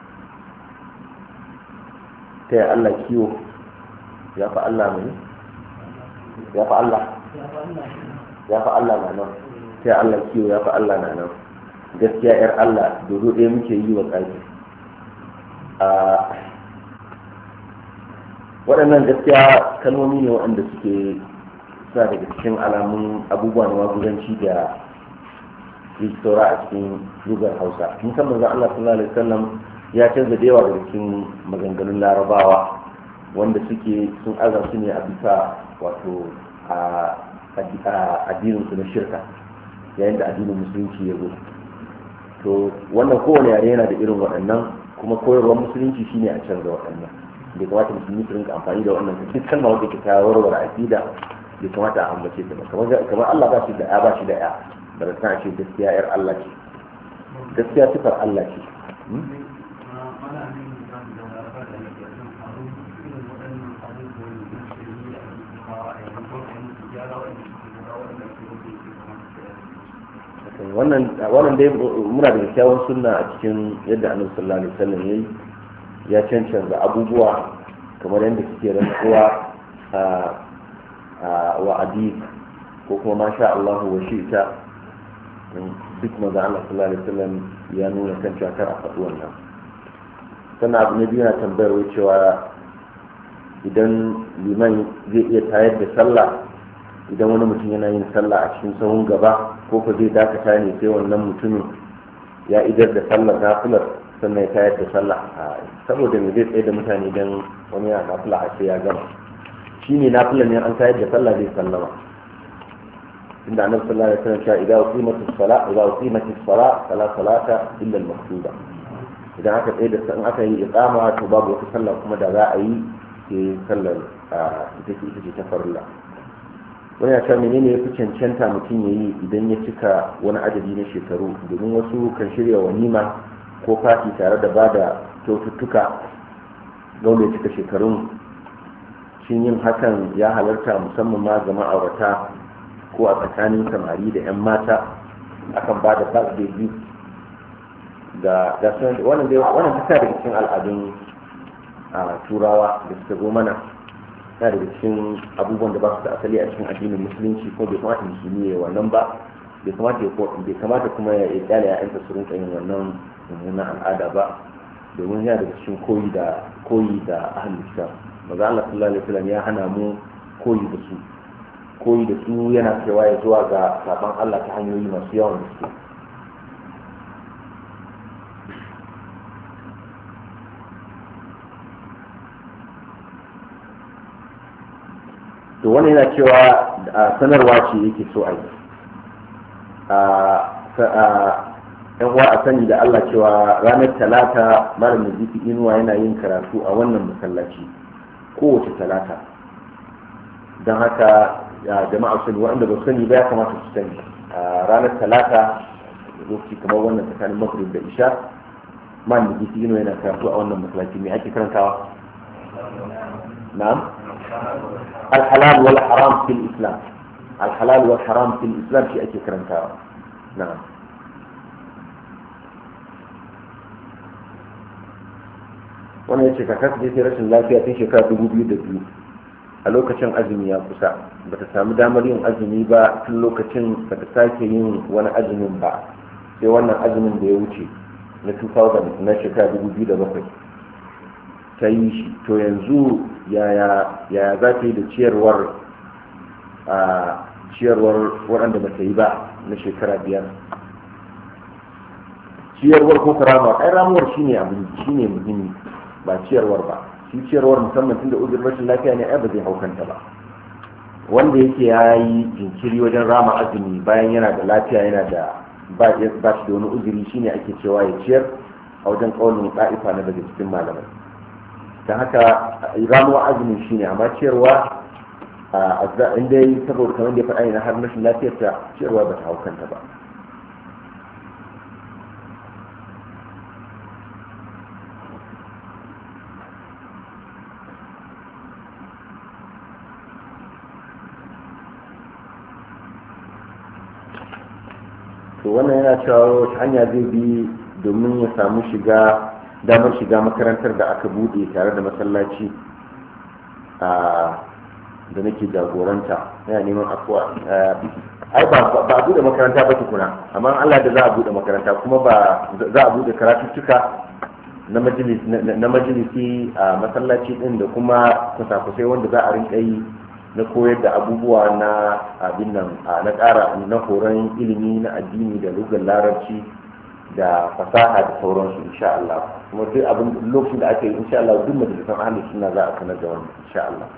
ta yi Allah kiwo ya fi Allah mai ya fi Allah ya fi Allah na nan ta yi Allah kiwo ya fi Allah na nan gaskiya yar Allah dodo ɗaya muke yi wa tsaki. Waɗannan gaskiya kalmomi ne waɗanda suke sa daga cikin alamun abubuwa na maguzanci da saura a cikin lugar Hausa. Musamman zan Allah sallallahu alaihi wasallam ya canza da yawa daga cikin maganganun Larabawa wanda suke sun aza su ne a bisa wato a addinin su na shirka yayin da addinin musulunci ya zo. To wannan kowane yare yana da irin waɗannan, kuma koyarwar musulunci shine a canza waɗannan. Bai kamata musulmi su rinka amfani da wannan duk kalma wanda ke ta warware aqida, bai kamata a ambace ta ba. Kamar Allah ba shi da ya ba shi da ya da ta ce gaskiya yar Allah ce, gaskiya sifar Allah ce. wannan wannan dai muna da kyawun sunna a cikin yadda Annabi sallallahu alaihi wasallam yayi ya cancanta abubuwa kamar yadda suke rantsuwa a wa adi ko kuma masha Allah wa shi'ta, duk maza Allah sallallahu alaihi wasallam ya nuna kan cewa kar a faɗi wannan. Sannan abu na biyu na tambayar wai cewa idan liman zai iya tayar da sallah idan wani mutum yana yin sallah a cikin sahun gaba, ko ko zai dakata ne sai wannan mutumin ya idar da sallar nafilar sannan ya tayar da sallah. Saboda me zai tsaye da mutane don wani ya nafila a sai ya gama, shi ne nafilar ne an tayar da sallah zai sallama. inda annabi sallallahu alaihi wasallam ya idza uqimatis salat idza uqimatis salat fala salata illa al-maktuba. Idan aka tsaye da in aka yi iqama to babu wata sallah kuma da za a yi sai sallar ita ce ita ce ta farilla. Wani ya cewa menene ya fi cancanta mutum ya yi idan ya cika wani adadi na shekaru, domin wasu kan shirya walima ko fati tare da bada kyaututtuka ga wanda ya cika shekarun. Shin yin hakan ya halarta musamman ma ga ma'aurata ko a tsakanin samari da 'yan mata akan bada birthday gift ga ga wannan dai wannan ta daga cikin al'adun turawa da suka zo mana, na daga cikin abubuwan da ba su da asali a cikin addinin musulunci, ko bai kamata musulmi ya wannan ba, bai kamata ya bai kamata kuma ya kyale ya'yansa su rinka yin wannan mummunan al'ada ba, domin yana daga cikin koyi da koyi da ahlul kitab. Maza Allah sallallahu alaihi wasallam ya hana mu koyi da su, koyi da su yana cewa ya zuwa ga saban Allah ta hanyoyi masu yawan gaske. To wani yana cewa sanarwa ce yake so a yi yan uwa a sani da Allah cewa ranar talata malam Nazifi Inuwa yana yin karatu a wannan masallaci kowace talata, don haka jama'a sani waɗanda ba sani ba ya kamata su sani ranar talata lokaci kamar wannan tsakanin maghrib da isha malam Nazifi Inuwa yana karatu a wannan masallaci. Me ake karantawa? na'am الحلال والحرام في الإسلام الحلال والحرام في الإسلام شيء أكي كرنكاوة. نعم. wani ya ce kakar da ta rashin lafiya tun shekara dubu biyu da biyu a lokacin azumi ya kusa, ba ta samu damar yin azumi ba tun lokacin ba ta sake yin wani azumin ba sai wannan azumin da ya wuce na dubu biyu na shekara dubu biyu da bakwai ta yi shi. To yanzu yaya za ta yi da ciyarwar a ciyarwar waɗanda ba ta yi ba na shekara biyar? Ciyarwar ko karamar ai ramuwar shine abin shine muhimmi ba ciyarwar ba. Shi ciyarwar musamman tunda uzurin rashin lafiya ne ai ba zai haukanta ba. Wanda yake ya yi jinkiri wajen rama azumi bayan yana da lafiya yana da ba shi da wani uzuri shine ake cewa ya ciyar a wajen kaulin ɗa'ifa na daga cikin malamai. Da haka ramuwa azumin shine, amma ciyarwa a inda yi saboda kamar da ya faɗa na har rashin lafiyar ta ciyarwa ba ta haukanta ba. to wannan yana cewa wata hanya zai bi domin ya samu shiga damar shiga makarantar da aka bude tare da masallaci a da nake jagoranta yana neman afuwa. ai ba a bude makaranta ba tukuna, amma Allah da za a bude makaranta kuma ba za a bude karatuttuka na majalisi a masallaci din da kuma kusa-kusai wanda za a rinka yi na koyar da abubuwa na abin nan na ƙara na horon ilimi na addini da lugar larabci da fasaha da sauransu insha Allah. kuma duk abin lokacin da ake yi insha Allah duk majalisan ahli sunna za a sanar da wannan insha Allah.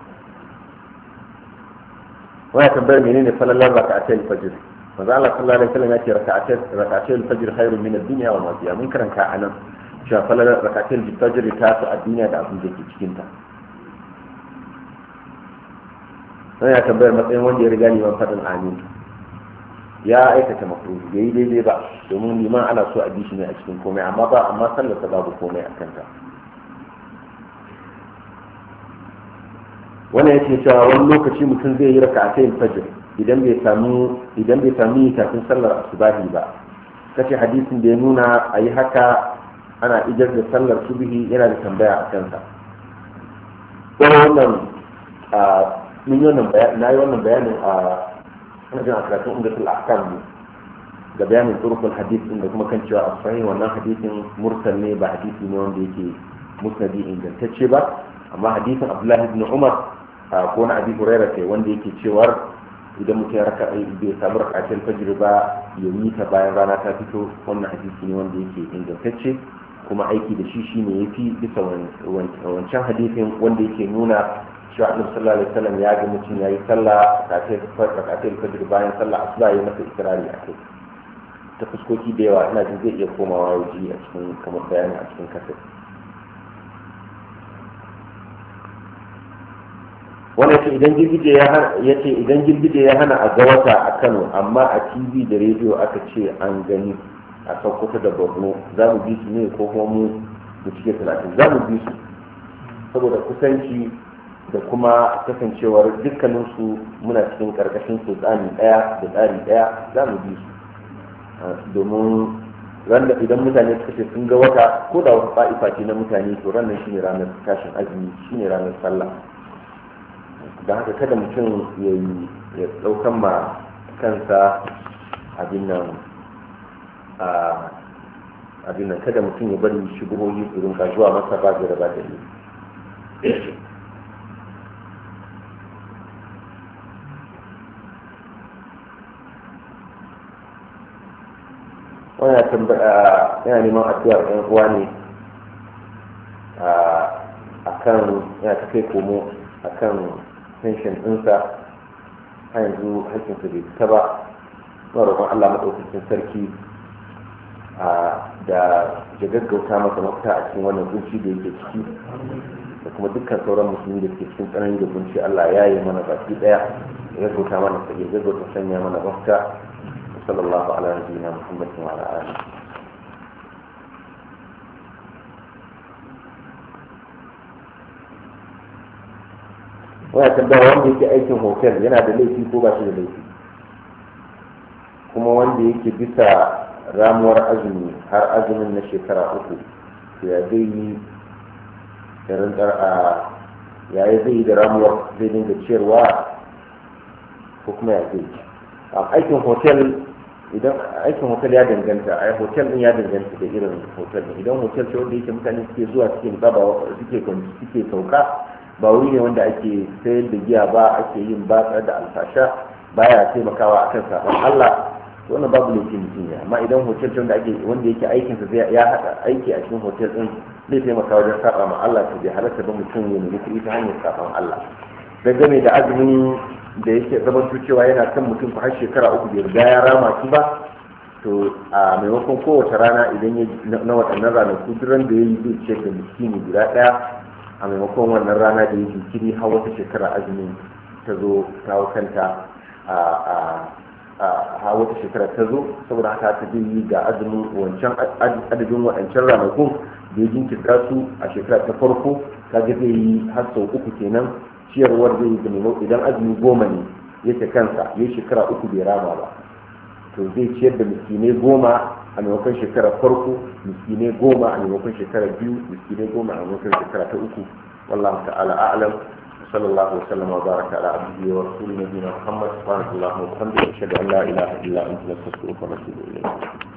wani tambayar menene falalar raka'atul fajr? manzo Allah sallallahu alaihi wasallam ya ce raka'atul raka'atul fajr khairun min ad-dunya wa ma fiha. mun karanta anan cewa falalar raka'atul fajr ta su a duniya da abin da ke cikin ta. sai ya tambayar matsayin wanda ya riga liman fadin amin. ya aikata makruhi bai yi daidai ba, domin liman ana so a bi shi ne a cikin komai, amma ba amma sallarsa babu komai a kanta. wannan yake cewa wani lokaci mutum zai yi raka'atul fajr idan bai samu idan bai samu kafin sallar asubahi ba. kace hadisin da ya nuna a yi haka ana ijar da sallar subhi yana da tambaya a kansa. wannan a mun yi wannan bayani na yi wannan bayanin a wajen a karatun umdatul ahkam ne da bayanin turukul hadith da kuma kan cewa a sahih wannan hadisin mursal ne ba hadisi ne wanda yake musnadi ingantacce ba, amma hadisin Abdullahi ibn Umar ko na Abi Hurairah kai wanda yake cewar idan mutum ya raka bai samu rak'atul fajr ba ya yi ta bayan rana ta fito, wannan hadisi ne wanda yake ingantacce kuma aiki da shi shine yafi bisa wancan hadisin wanda yake nuna cewa Annabi sallallahu alaihi wasallam ya ga mutum yayi sallah rak'atul fajr bayan sallah asuba ya masa ikrari akai ta fuskoki da yawa. ina jin zai iya komawa waje a cikin kamar bayani a cikin kasar. wanda ce idan girgije ya hana yace idan girgije ya hana a ga wata a Kano amma a T V da rediyo aka ce an gani a Sokoto da Borno, za mu bi su ne ko kuma mu mu cike talatin? za mu bi su saboda kusanci da kuma kasancewar dukkanin su muna cikin karkashin sultani daya da tsari daya, za mu bi su domin randa idan mutane suka ce sun ga wata ko da wata fa'ifa ce na mutane to ranar shine ranar tashin azumi, shine ranar sallah. da haka kada mutum ya yi ya daukan ma kansa abin nan abin nan kada mutum ya bari shubuhohi su rinka zuwa masa ba da ba da ne. wannan tambaya yana neman addu'ar ɗan uwa ne a kan yana ta kai komo a kan pension ɗinsa har yanzu haƙƙinsa bai fita ba. na roƙon Allah maɗaukakin sarki da ya gaggauta masa mafita a cikin wannan kunci da yake ciki, da kuma dukkan sauran musulmi da ke cikin tsanani da kunci. Allah ya yi mana baki ɗaya, ya gaggauta mana ya gaggauta sanya mana mafita. sallallahu ala nabiyyina Muhammad wa ala alihi. wani tambaya wanda yake aikin hotel yana da laifi ko ba shi da laifi, kuma wanda yake bisa ramuwar azumi har azumin na shekara uku ya zai yi da rantsar a yaya zai yi da ramuwar, zai dinga ciyarwa ko kuma ya zai aikin hotel? idan aikin hotel ya danganta, ai hotel din ya danganta da irin hotel din. idan hotel ce wanda yake mutane suke zuwa cikin baba suke suke sauka, ba wuri ne wanda ake sayar da giya ba, ake yin batsa da alfasha, baya taimakawa akan sabon Allah, to wannan babu laifi mutum ne. amma idan hotel wanda ake wanda yake aikin sa zai ya hada aiki a cikin hotel din zai taimaka wajen saba ma Allah, to bai halatta ba mutum ya nemi kuɗi ta hanyar sabon Allah. dangane da azumin da yake zaman cewa yana kan mutum har shekara uku bai riga ya rama shi ba, to a maimakon kowace rana idan ya na waɗannan ranaku duk ran da ya yi zai ce da miskini guda ɗaya, a maimakon wannan rana da ya jinkiri har wata shekara azumin ta zo kawo kanta a wata shekara ta zo, saboda haka ta zai yi ga azumin wancan adadin waɗancan ranakun da ya jinkirta su a shekara ta farko, kaga zai yi har sau uku kenan. ciyarwar zai yi da idan azumi goma ne yake kansa ya shekara uku bai rama ba, to to zai ciyar da miskinai goma a maimakon shekarar farko, miskinai goma a maimakon shekarar biyu, miskinai goma a maimakon shekara ta uku. wallahu ta'ala a'lam. sallallahu wasallam wa baraka ala abdihi wa rasulihi nabiyina muhammad subhanallahi wa bihamdihi ashhadu an la ilaha illa anta astaghfiruka wa atubu ilayk.